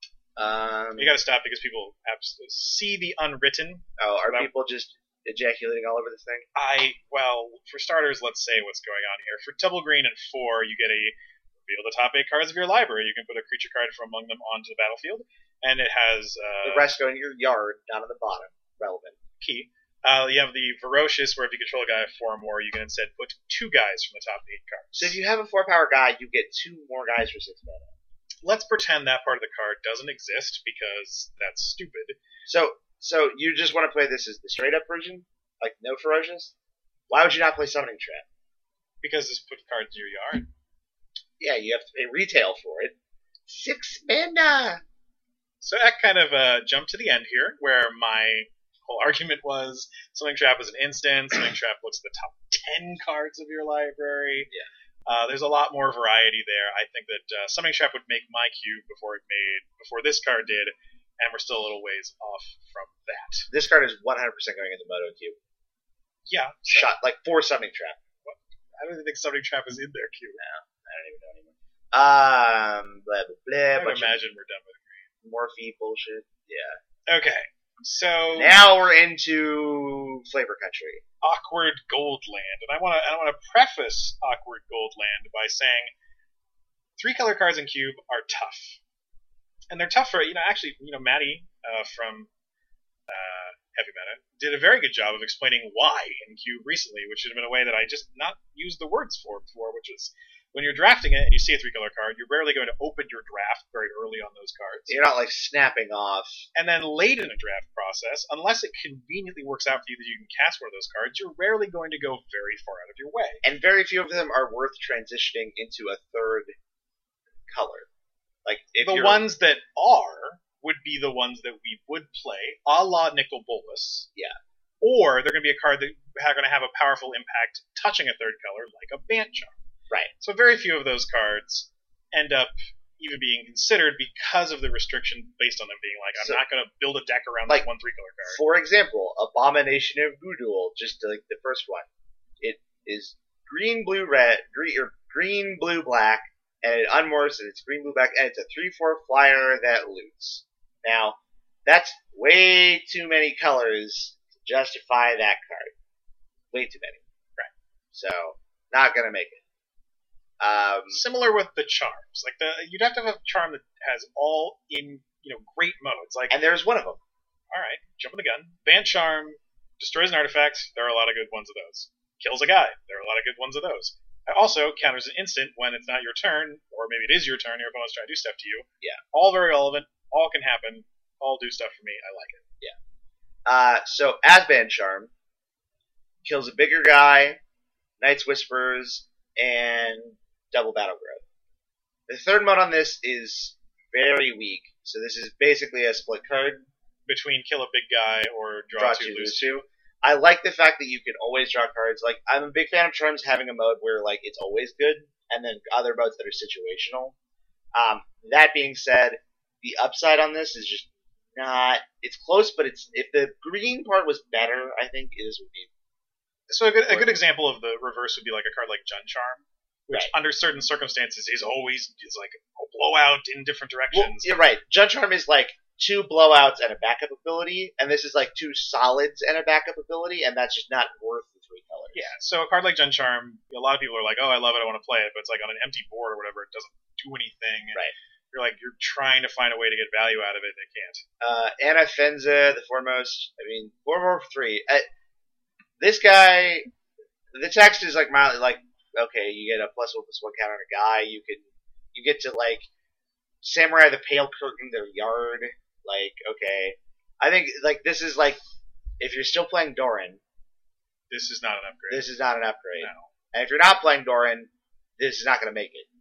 You got to stop because people see the unwritten. Are people just ejaculating all over this thing? Well, for starters, let's say what's going on here. For double green and 4, you get a reveal the top 8 cards of your library. You can put a creature card from among them onto the battlefield, and it has The rest go in your yard, down at the bottom. Relevant. key. You have the Ferocious, where if you control a guy of 4 or more, you can instead put 2 guys from the top 8 cards. So if you have a 4-power guy, you get 2 more guys for 6 mana. Let's pretend that part of the card doesn't exist because that's stupid. So you just want to play this as the straight up version? Like no Ferocious? Why would you not play Summoning Trap? Because this puts cards in your yard. Yeah, you have to pay retail for it. 6 mana! So that kind of jumped to the end here, where my whole argument was Summoning Trap is an instant. Summoning Trap looks at the top 10 cards of your library. Yeah. There's a lot more variety there. I think that Summoning Trap would make my cube before this card did, and we're still a little ways off from that. This card is 100% going into Moto Cube. Yeah. Shot, like 4 Summoning Trap. I don't even think Summoning Trap is in their cube. I don't even know anymore. Blah, blah, blah. I would imagine we're done with it. Morphe bullshit. Yeah. Okay. So Now we're into Flavor Country. Awkward Goldland, and I want to preface Awkward Goldland by saying 3 color cards in Cube are tough, and they're tough for Maddie from Heavy Meta did a very good job of explaining why in Cube recently, which has been a way that I just not used the words for before, which is when you're drafting it and you see a 3-color card, you're rarely going to open your draft very early on those cards. You're not like snapping off. And then late in the draft process, unless it conveniently works out for you that you can cast one of those cards, you're rarely going to go very far out of your way. And very few of them are worth transitioning into a 3rd color. Like if The you're, ones that are would be the ones that we would play, a la Nicol Bolas. Yeah. Or they're going to be a card that are going to have a powerful impact touching a 3rd color, like a Bant Charm. Right. So very few of those cards end up even being considered because of the restriction based on them being like, I'm not going to build a deck around like, this one 3-color card. For example, Abomination of Gudul, just like the first one. It is green, blue, red, green, blue, black, and it unmorphs, and it's green, blue, black, and it's a 3/4 flyer that loots. Now, that's way too many colors to justify that card. Way too many. Right. So, not gonna make it. Similar with the charms, like you'd have to have a charm that has all in great modes. Like, And there's one of them. all right, jumping the gun. Bant Charm destroys an artifact. There are a lot of good ones of those. Kills a guy. There are a lot of good ones of those. It also counters an instant when it's not your turn, or maybe it is your turn. Your opponent's trying to do stuff to you. Yeah. All very relevant. All can happen. All do stuff for me. I like it. So Asban Charm kills a bigger guy, Night's Whispers, and double Battle Growth. The 3rd mode on this is very weak, so this is basically a split card. Between kill a big guy or draw 2, lose 2. I like the fact that you can always draw cards. Like, I'm a big fan of Charms having a mode where like it's always good, and then other modes that are situational. That being said, the upside on this is just not. It's close, but it's if the green part was better, I think this would be. So a good example of the reverse would be like a card like Jun Charm, which Right. under certain circumstances is like a blowout in different directions. Well, you're right. Jun Charm is like 2 blowouts and a backup ability, and this is like 2 solids and a backup ability, and that's just not worth the 3 colors. Yeah, so a card like Jun Charm, a lot of people are like, oh, I love it, I want to play it, but it's like on an empty board or whatever, it doesn't do anything. Right. You're trying to find a way to get value out of it, and it can't. Anna Fenza, the foremost. I mean, 4 more 3. This guy, the text is like mildly like, okay, you get a +1/+1 counter on a guy. You get to like Samurai the Pale Curtain, their yard. Like, okay, I think like this is like if you're still playing Doran, This is not an upgrade. this is not an upgrade. No. And if you're not playing Doran, this is not going to make it. Right.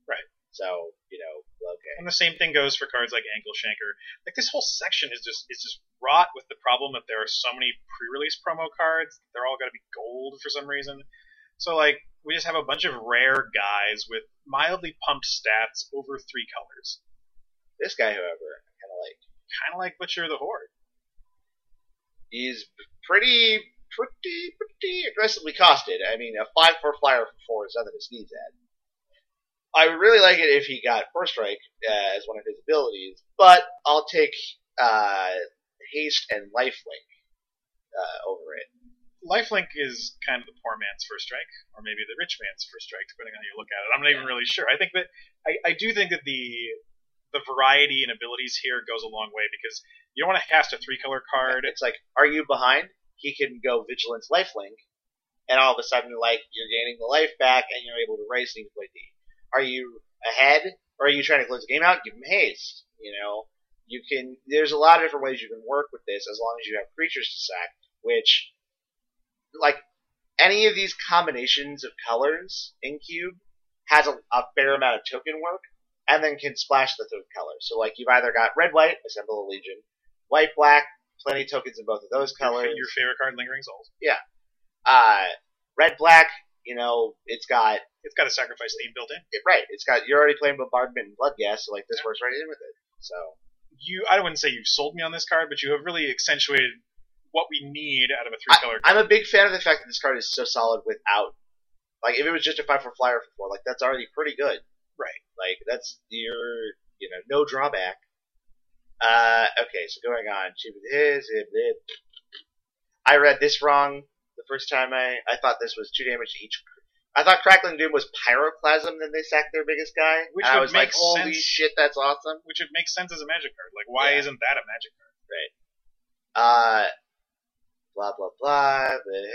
So, okay. And the same thing goes for cards like Ankle Shanker. Like this whole section is just wrought with the problem that there are so many pre-release promo cards. They're all got to be gold for some reason. So like we just have a bunch of rare guys with mildly pumped stats over 3 colors. This guy, however, I kind of like Butcher of the Horde. He's pretty aggressively costed. I mean, a 5/4 flyer for 4 is nothing to sneeze at. I would really like it if he got First Strike as one of his abilities, but I'll take Haste and Lifelink over it. Lifelink is kind of the poor man's First Strike, or maybe the rich man's First Strike, depending on how you look at it. I'm not even really sure. I think that I do think that the variety in abilities here goes a long way, because you don't want to cast a 3-color card. It's like, are you behind? He can go Vigilance Lifelink, and all of a sudden, like, you're gaining the life back, and you're able to race and you can play D. Are you ahead, or are you trying to close the game out? Give him haste. You can. There's a lot of different ways you can work with this, as long as you have creatures to sack. Which, like, any of these combinations of colors in Cube has a fair amount of token work, and then can splash the 3rd color. So, like, you've either got red-white, assemble a legion, white-black, plenty of tokens in both of those colors. Your favorite card, Lingering Souls. Yeah. Red-black, it's got a sacrifice theme built in. Right. You're already playing Bombardment and Bloodghast, so like this works right in with it. So I wouldn't say you've sold me on this card, but you have really accentuated what we need out of a 3-color card. I'm a big fan of the fact that this card is so solid without, like, if it was just a 5/4 flyer for 4, like, that's already pretty good. Right. Like, that's no drawback. Okay, so going on. I read this wrong the first time I thought this was 2 damage to each. I thought Crackling Doom was Pyroclasm, then they sacked their biggest guy. Which and I would was make like, holy sense. shit, that's awesome. Which would make sense as a Magic card. Like, why isn't that a Magic card? Right. Blah, blah, blah.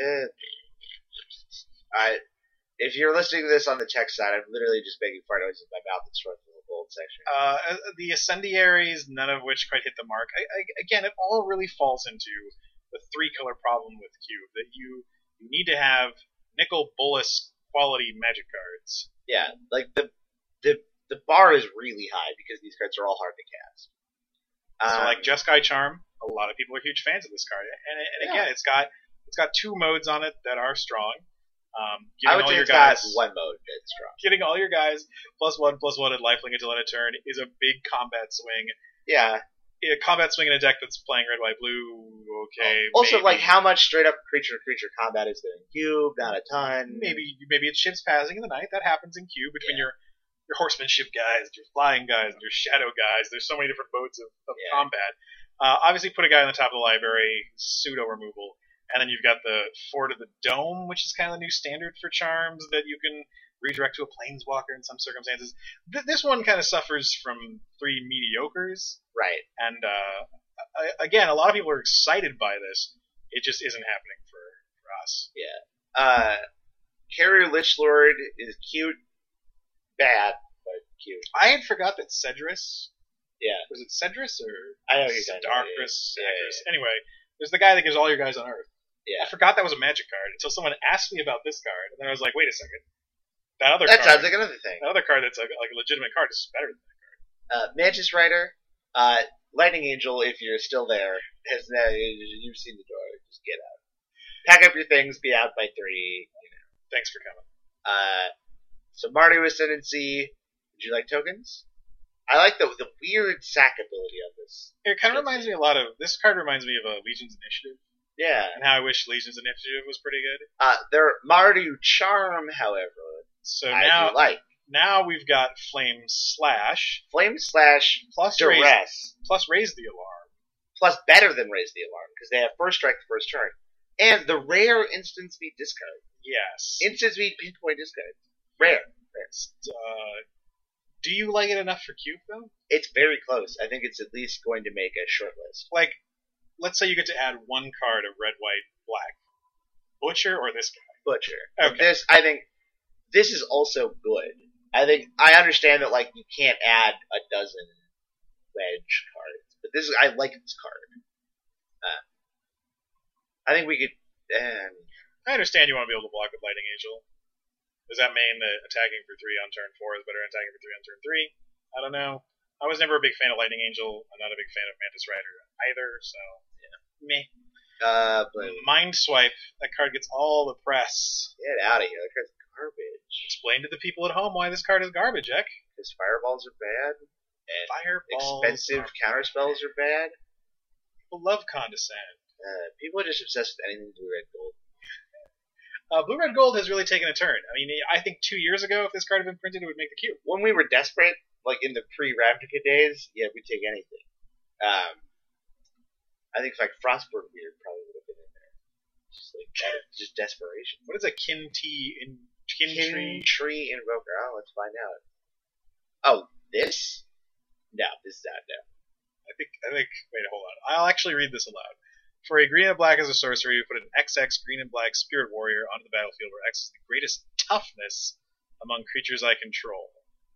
If you're listening to this on the text side, I'm literally just making fart noises in my mouth and strolling through the gold section. The Ascendiaries, none of which quite hit the mark. Again, it all really falls into the 3-color problem with Cube, that you need to have nickel bolus quality Magic cards. Yeah, like the bar is really high because these cards are all hard to cast. So like Jeskai Charm, a lot of people are huge fans of this card, and again, it's got 2 modes on it that are strong. I would say it's got 1 mode that's strong. Getting all your guys +1/+1 and lifelink until end of turn is a big combat swing. Yeah. A combat swing in a deck that's playing red, white, blue. Okay. Also, maybe. like, how much straight up creature combat is there in Cube? Not a ton. Maybe it's ships passing in the night. That happens in Cube between your horsemanship guys, your flying guys, and your shadow guys. There's so many different modes of combat. Obviously, put a guy on the top of the library, pseudo removal. And then you've got the Fort of the Dome, which is kind of the new standard for charms that you can redirect to a Planeswalker in some circumstances. This one kind of suffers from 3 mediocres. Right. And, again, a lot of people are excited by this. It just isn't happening for us. Yeah. Carrier Lichlord is cute. Bad, but cute. I had forgot that Cedrus... Yeah. Was it Cedrus or... I know he's Darkness? Anyway, there's the guy that gives all your guys on Earth. Yeah. I forgot that was a Magic card until someone asked me about this card, and then I was like, wait a second. That sounds like another thing. That other card that's like a legitimate card is better than that card. Mantis Rider, Lightning Angel, if you're still there, you've seen the door. Just get out. Pack up your things, be out by 3. Thanks for coming. So Mardu Ascendancy, would you like tokens? I like the weird sack ability of this. It kind of reminds me a lot of... This card reminds me of Legion's Initiative. Yeah. And how I wish Legion's Initiative was pretty good. Their Mardu Charm, however, so now we've got Flame Slash. Flame Slash plus Duress. Plus Raise the Alarm. Plus better than Raise the Alarm, because they have First Strike the first turn. And the rare instant speed discard. Yes. Instant speed pinpoint discard. Rare. Do you like it enough for Cube, though? It's very close. I think it's at least going to make a short list. Like, let's say you get to add 1 card of red, white, black. Butcher or this guy? Butcher. Okay. I think this is also good. I understand that, like, you can't add a dozen wedge cards, but I like this card. I think we could. I understand you want to be able to block with Lightning Angel. Does that mean that attacking for 3 on turn 4 is better than attacking for 3 on turn 3? I don't know. I was never a big fan of Lightning Angel. I'm not a big fan of Mantis Rider either, so meh. But Mind Swipe. That card gets all the press. get out of here. That card's garbage. Explain to the people at home why this card is garbage, Ek. Because fireballs are bad. And Fireballs. expensive counterspells are bad. People love Condescend. People are just obsessed with anything blue, red, gold. Blue Red Gold has really taken a turn. I mean, I think 2 years ago, if this card had been printed, it would make the cube. When we were desperate, like in the pre-Ravnica days, yeah, we'd take anything. I think like Frostburn Beard probably would have been in there. Just desperation. What is a Kin Tree? Tree Invoker. Oh, let's find out. Oh, this? No, this is not. No. I think. Wait, hold on. I'll actually read this aloud. For a green and black as a sorcery, you put an XX green and black Spirit Warrior onto the battlefield, where X is the greatest toughness among creatures I control.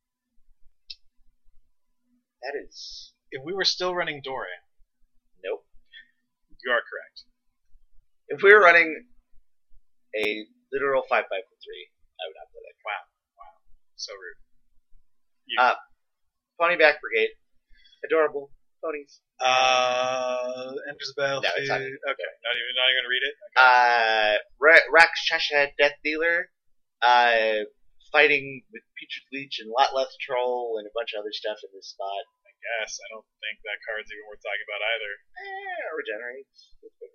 That is. If we were still running Doran, Nope. you are correct. If we were running a literal 5/5 for 3, I would not play that. Wow. So rude. Ponyback Brigade. Adorable ponies. Enters the battlefield. No, it's not. Okay, not even going to read it. Okay. Rakshasa Death Dealer. Fighting with Putrid Leech and Lotleth Troll and a bunch of other stuff in this spot. I guess I don't think that card's even worth talking about either. Regenerates.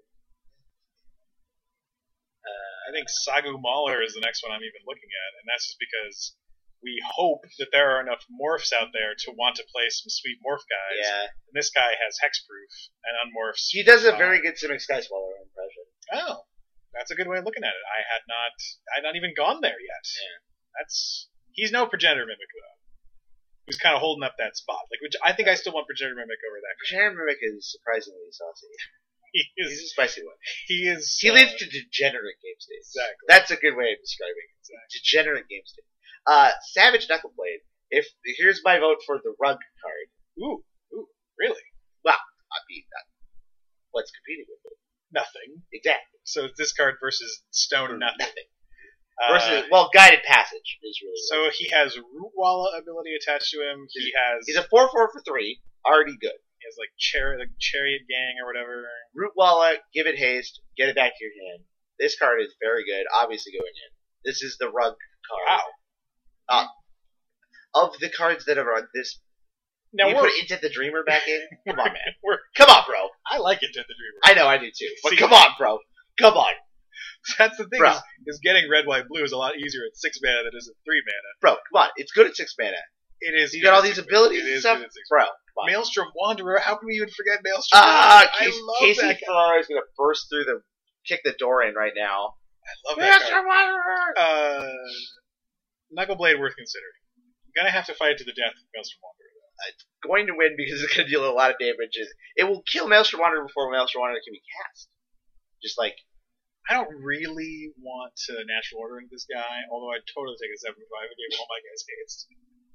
I think Sagu Mauler is the next one I'm even looking at, and that's just because we hope that there are enough morphs out there to want to play some sweet morph guys. Yeah. And this guy has hexproof and unmorphs. He does a very good Simic Sky Swallower impression. Oh, that's a good way of looking at it. I had not even gone there yet. Yeah. He's no Progenitor Mimic though. Who's kind of holding up that spot. Which I think I still want Progenitor Mimic over that. Progenitor Mimic is surprisingly saucy. He's a spicy one. He is. He leads to degenerate game states. Exactly. That's a good way of describing it. Exactly. Degenerate game state. Savage Knuckleblade. Here's my vote for the Rug card. Ooh, really? Well, I mean, what's competing with it? Nothing. Exactly. So it's this card versus Stone Nothing. Versus, Guided Passage is really. So he has Rootwalla ability attached to him. He's a 4/4 for 3, already good. He has like Chariot Gang or whatever. Rootwalla, give it haste, get it back to your hand. This card is very good, obviously going in. This is the Rug card. Wow. Of the cards that are on this, now you put Into the Dreamer back in? Come on, man. Come on, bro. I like Into the Dreamer. I know, I do too. But come on, bro. Come on. That's the thing, bro. Is getting red, white, blue is a lot easier at 6 mana than it is at 3 mana. Bro, come on. It's good at 6 mana. It is. You got all these abilities and stuff? Bro, come on. Maelstrom Wanderer. How can we even forget Maelstrom Wanderer? Casey Farrar is going to burst through kick the door in right now. I love that Maelstrom Wanderer! Knuckleblade worth considering. I'm going to have to fight to the death with Maelstrom Wanderer. It's going to win because it's going to deal a lot of damage. It will kill Maelstrom Wanderer before Maelstrom Wanderer can be cast. Just like... I don't really want to natural order into this guy, although I'd totally take a 7-5 and give all my guys haste.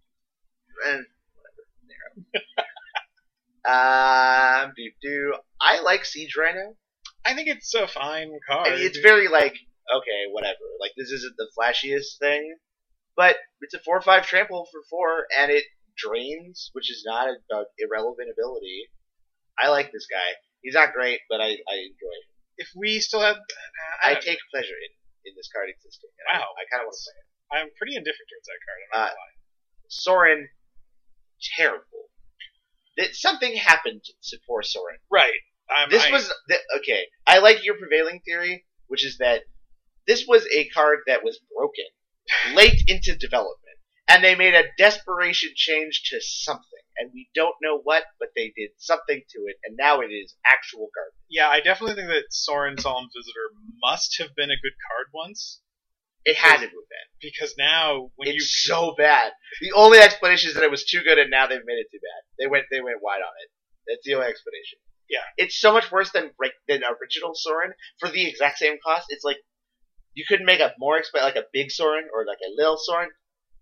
Whatever. I like Siege Rhino. I think it's a fine card. I mean, it's very okay, whatever. Like, this isn't the flashiest thing, but it's a 4/5 trample for 4, and it drains, which is not an irrelevant ability. I like this guy. He's not great, but I enjoy him. If we still have... I take pleasure in this card existing. Wow. I kind of want to play it. I'm pretty indifferent towards that card, I'm not gonna lie. Sorin, terrible. Something happened to poor Sorin. Right. Okay, I like your prevailing theory, which is that this was a card that was broken late into development, and they made a desperation change to something, and we don't know what, but they did something to it, and now it is actual garbage. Yeah, I definitely think that Sorin Solemn Visitor must have been a good card once. It had to have been. Because now, it's so bad. The only explanation is that it was too good, and now they've made it too bad. They went wide on it. That's the only explanation. Yeah. It's so much worse than original Sorin for the exact same cost. It's like you couldn't make a more like a big Sorin or like a little Sorin.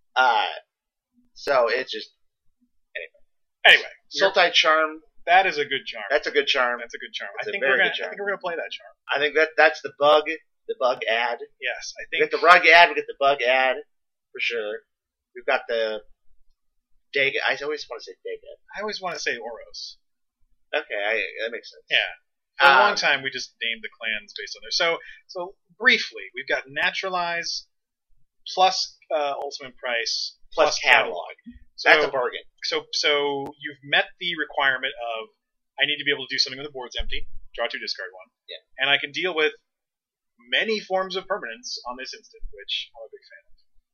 So it's just anyway. Sultai Charm. That is a good charm. That's a good charm. That's a good charm. I think we're gonna play that charm. I think that's the bug. the bug ad. Yes, I We think got the rug ad. We got the bug ad for sure. We've got the Dega. I always want to say Dega. I always want to say Oros. Okay, that makes sense. Yeah. For a long time, we just named the clans based on there. So briefly, we've got Naturalize plus Ultimate Price plus Catalog. So, That's a bargain. So you've met the requirement of I need to be able to do something when the board's empty, draw 2, discard 1. Yeah. And I can deal with many forms of permanence on this instant, which I'm a big fan of.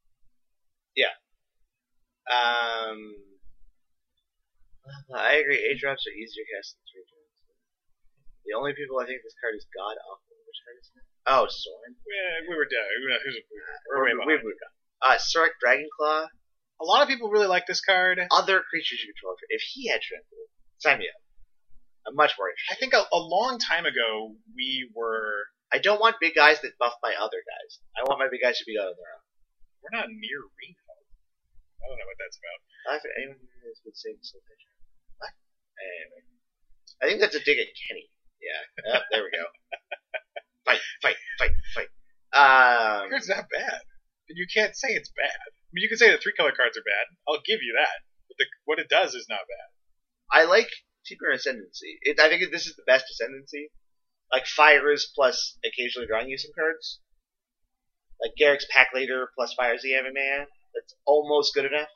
I agree. 8 drops are easier to cast than 3 drops. The only people I think this card is god awful. Which card is it? Oh, Soren. Yeah, we were down. We've moved on. Surik Dragonclaw. A lot of people really like this card. Other creatures you control. If he had Trample, sign me up. I'm much more interested. I think a long time ago we were. I don't want big guys that buff my other guys. I want my big guys to be out on their own. We're not near Ringo. I don't know what that's about. I think anyone who has been saved so much. What? Anyway. I think that's a dig at Kenny. Yeah. There we go. Fight. The card's not bad. And you can't say it's bad. I mean, you can say the 3-color cards are bad. I'll give you that. But what it does is not bad. I like Secret Ascendancy. I think this is the best Ascendancy. Like Fires plus occasionally drawing you some cards. Like Garrick's Pack Leader plus Fires the MMA. That's almost good enough.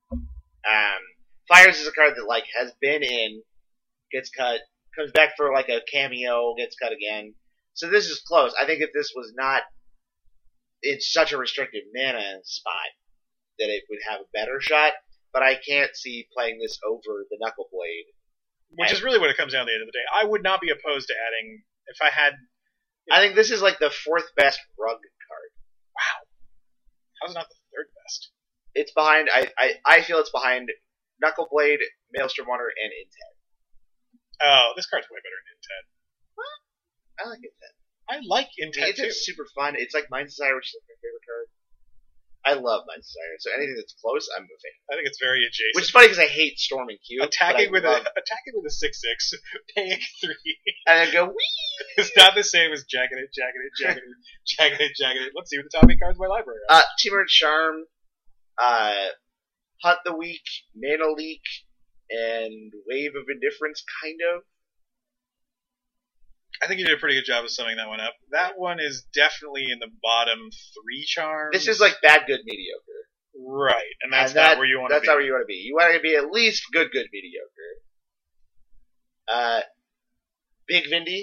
Fires is a card that like has been in, gets cut, comes back for like a cameo, gets cut again. So this is close. I think if this was not in such a restricted mana spot, that it would have a better shot. But I can't see playing this over the Knuckle Blade. Which is really what it comes down to at the end of the day. I would not be opposed to adding, if I had... I think this is like the 4th best rug card. Wow. How's it not the 3rd best? It's behind, I feel it's behind Knuckle Blade, Maelstrom Runner, and Intet. Oh, this card's way better than Intet. What? I like Intet. I like Intet too. Intet's super fun. It's like Mind Desire, which is like my favorite card. I love Mind Desire, so anything that's close, I'm a fan. I think it's very adjacent. Which is funny because I hate Storm and Q. Attacking with a 6/6, paying 3. And then go, wee! It's not the same as jacking it. Let's see what the top 8 cards in my library are. Temur Charm, Hunt the Weak, Mana Leak, and Wave of Indifference, kind of. I think you did a pretty good job of summing that one up. That one is definitely in the bottom 3 charms. This is like bad, good, mediocre. Right, and that's not where you want to be. That's not where you want to be. You want to be at least good, mediocre. Big Vindy.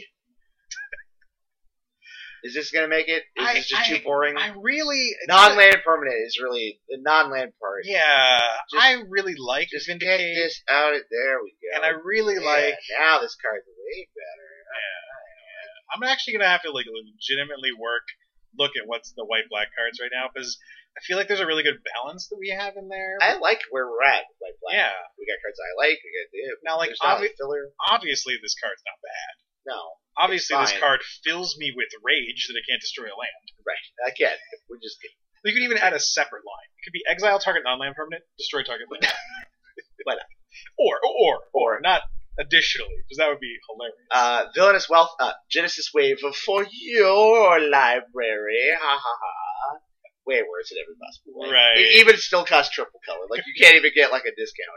Is this going to make it? Is this just too boring? Non-land permanent is really the non-land part. Yeah, I really like just Vindicate. Get this out. There we go. And I really like. Now this card's way better. I'm actually gonna have to like legitimately look at what's the white-black cards right now because I feel like there's a really good balance that we have in there. I like where we're at with white-black. Yeah, we got cards I like. We got now like filler. Obviously this card's not bad. No. Obviously this card fills me with rage that it can't destroy a land. Right. I get it. We're just kidding. You could even add a separate line. It could be exile target non-land permanent, destroy target land. Why not? Or not. Additionally, because that would be hilarious. Villainous Wealth, Genesis Wave for your library. Ha ha ha. Way worse than every possible way. Right. It even still costs triple color. Like, you can't even get, like, a discount.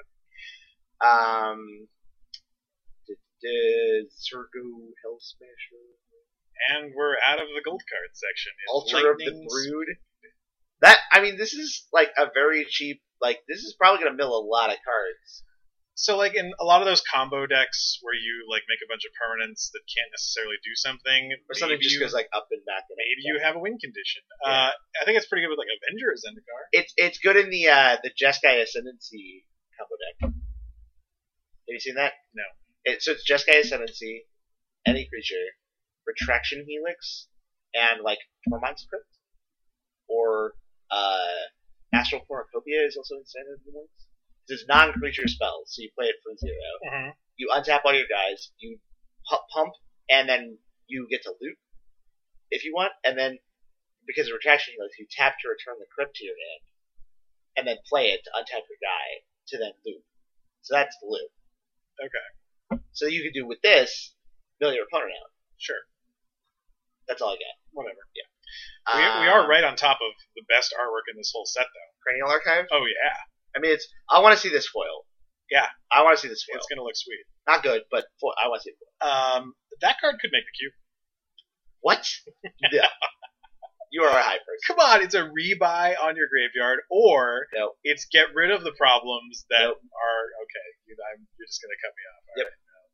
Zergo Hell Smasher. And we're out of the gold card section. Altar of the Brood. This is, like, a very cheap, like, this is probably going to mill a lot of cards. So, like, in a lot of those combo decks where you, like, make a bunch of permanents that can't necessarily do something. Or something just goes, like, up and back. And maybe you have a win condition. Yeah. I think it's pretty good with, like, Avenger as Zendikar. It's good in the Jeskai Ascendancy combo deck. Have you seen that? No. So it's Jeskai Ascendancy, any creature, Retraction Helix, and, like, Tormod's Crypt. Or, Astral Cornucopia is also in standard ones. It's non-creature spells, so you play it for 0. Mm-hmm. You untap all your guys, you pump, and then you get to loot if you want, and then, because of Retraction Helix, you tap to return the crypt to your hand, and then play it to untap your guy, to then loot. So that's the loot. Okay. So you could do with this, mill your opponent out. Sure. That's all I got. Whatever. We are right on top of the best artwork in this whole set, though. Cranial Archive? Oh, yeah. I mean, I want to see this foil. Yeah. I want to see this foil. It's going to look sweet. Not good, but I want to see it foil. That card could make the cube. What? Yeah. You are a high person. Come on, it's a rebuy on your graveyard, or Nope. it's get rid of the problems that Nope. are okay. You're just going to cut me off. All Yep.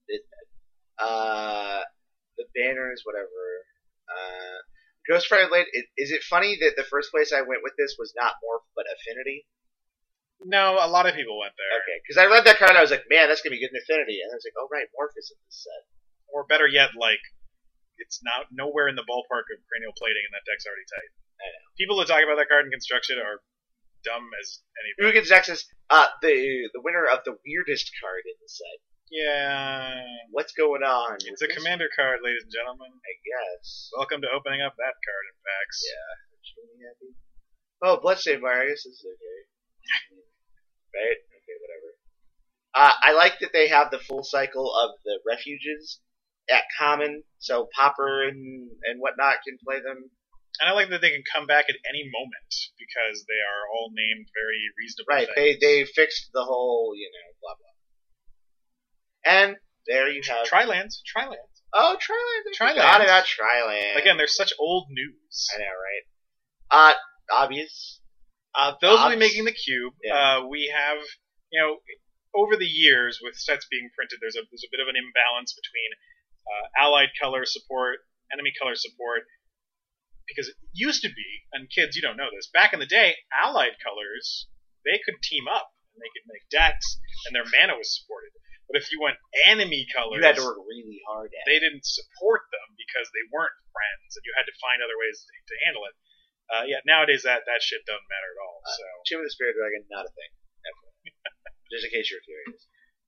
right. The banners, whatever. Ghost Rider Blade. Is it funny that the first place I went with this was not Morph but Affinity? No, a lot of people went there. Okay, because I read that card and I was like, man, that's gonna be good in Affinity, and I was like, oh right, Morph is in this set. Or better yet, like, it's now nowhere in the ballpark of cranial plating, and that deck's already tight. I know. People that talk about that card in construction are dumb as anything. Mugen Zexus, the winner of the weirdest card in the set. Yeah. What's going on? It's with a this? commander card, ladies and gentlemen. I guess. Welcome to opening up that card in packs. Yeah. Extremely happy. Oh, Bloodstained Wire. I guess this is okay. Right? Okay, whatever. I like that they have the full cycle of the refuges at common, so Popper and whatnot can play them. And I like that they can come back at any moment because they are all named very reasonable Right. things. They fixed the whole, blah blah. And there you have Trilands. Oh, Triland. I Trilands. forgot about Triland. Again, they're such old news. I know, right? Obvious. Those will Obs. be making the cube. Yeah. We have, over the years with sets being printed, there's a bit of an imbalance between allied color support, enemy color support, because it used to be, and kids, you don't know this, back in the day, allied colors, they could team up and they could make decks, and their mana was supported. But if you went enemy colors, You had to work really hard at it. they didn't support them because they weren't friends, and you had to find other ways to handle it. Nowadays that shit doesn't matter at all. So Tomb of the Spirit Dragon, not a thing. Just in case you're curious.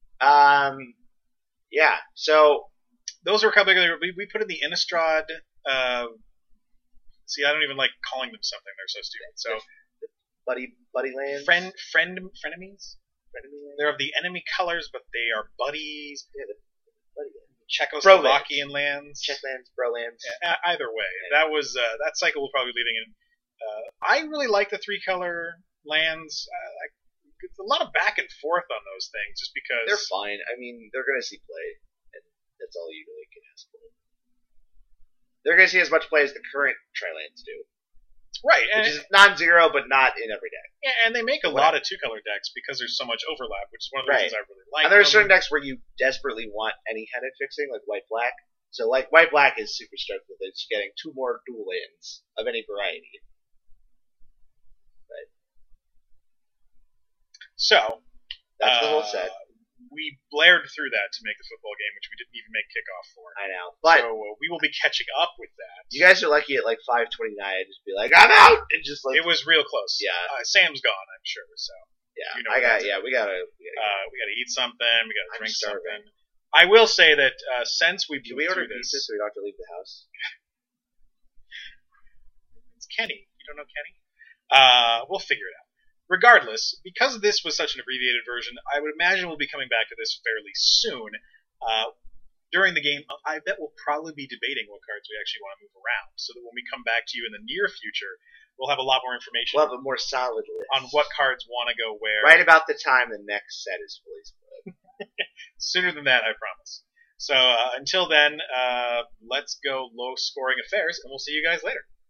Yeah. So those are a couple of we put in the Innistrad. See, I don't even like calling them something. They're so stupid. So buddy land. frenemies. They're of the enemy colors, but they are buddies. Yeah, the buddy land. Czechoslovakian lands. Checklands, Brolands. Yeah, either way, that was that cycle will probably be leading in. I really like the 3-color lands. It's a lot of back and forth on those things, just because They're fine. I mean, they're going to see play, and that's all you really can ask for. They're going to see as much play as the current Trilands do, right, which is non-zero, but not in every deck. yeah, and they make a lot of 2-color decks because there's so much overlap, which is one of the Right. reasons I really like. And there are them. certain decks where you desperately want any kind of fixing, like White-Black. So, like, White-Black is super stoked with it. It's getting 2 more dual lands of any variety. So That's the whole set. We blared through that to make the football game, which we didn't even make kickoff for. I know. But So we will be catching up with that. you guys are lucky at, like, 5:29. Just be like, I'm out! And just, like, It was real close. Yeah. Sam's gone, I'm sure. So yeah, you know we what got to. we got to eat something. We got to I'm drink starving. something. I will say that since we Can blew we order through pizza this, so we don't have to leave the house? it's Kenny. You don't know Kenny? We'll figure it out. Regardless, because this was such an abbreviated version, I would imagine we'll be coming back to this fairly soon. During the game, I bet we'll probably be debating what cards we actually want to move around, so that when we come back to you in the near future, we'll have a lot more information We'll have a more solid list. on what cards want to go where. Right about the time the next set is fully split. Sooner than that, I promise. So until then, let's go low-scoring affairs, and we'll see you guys later.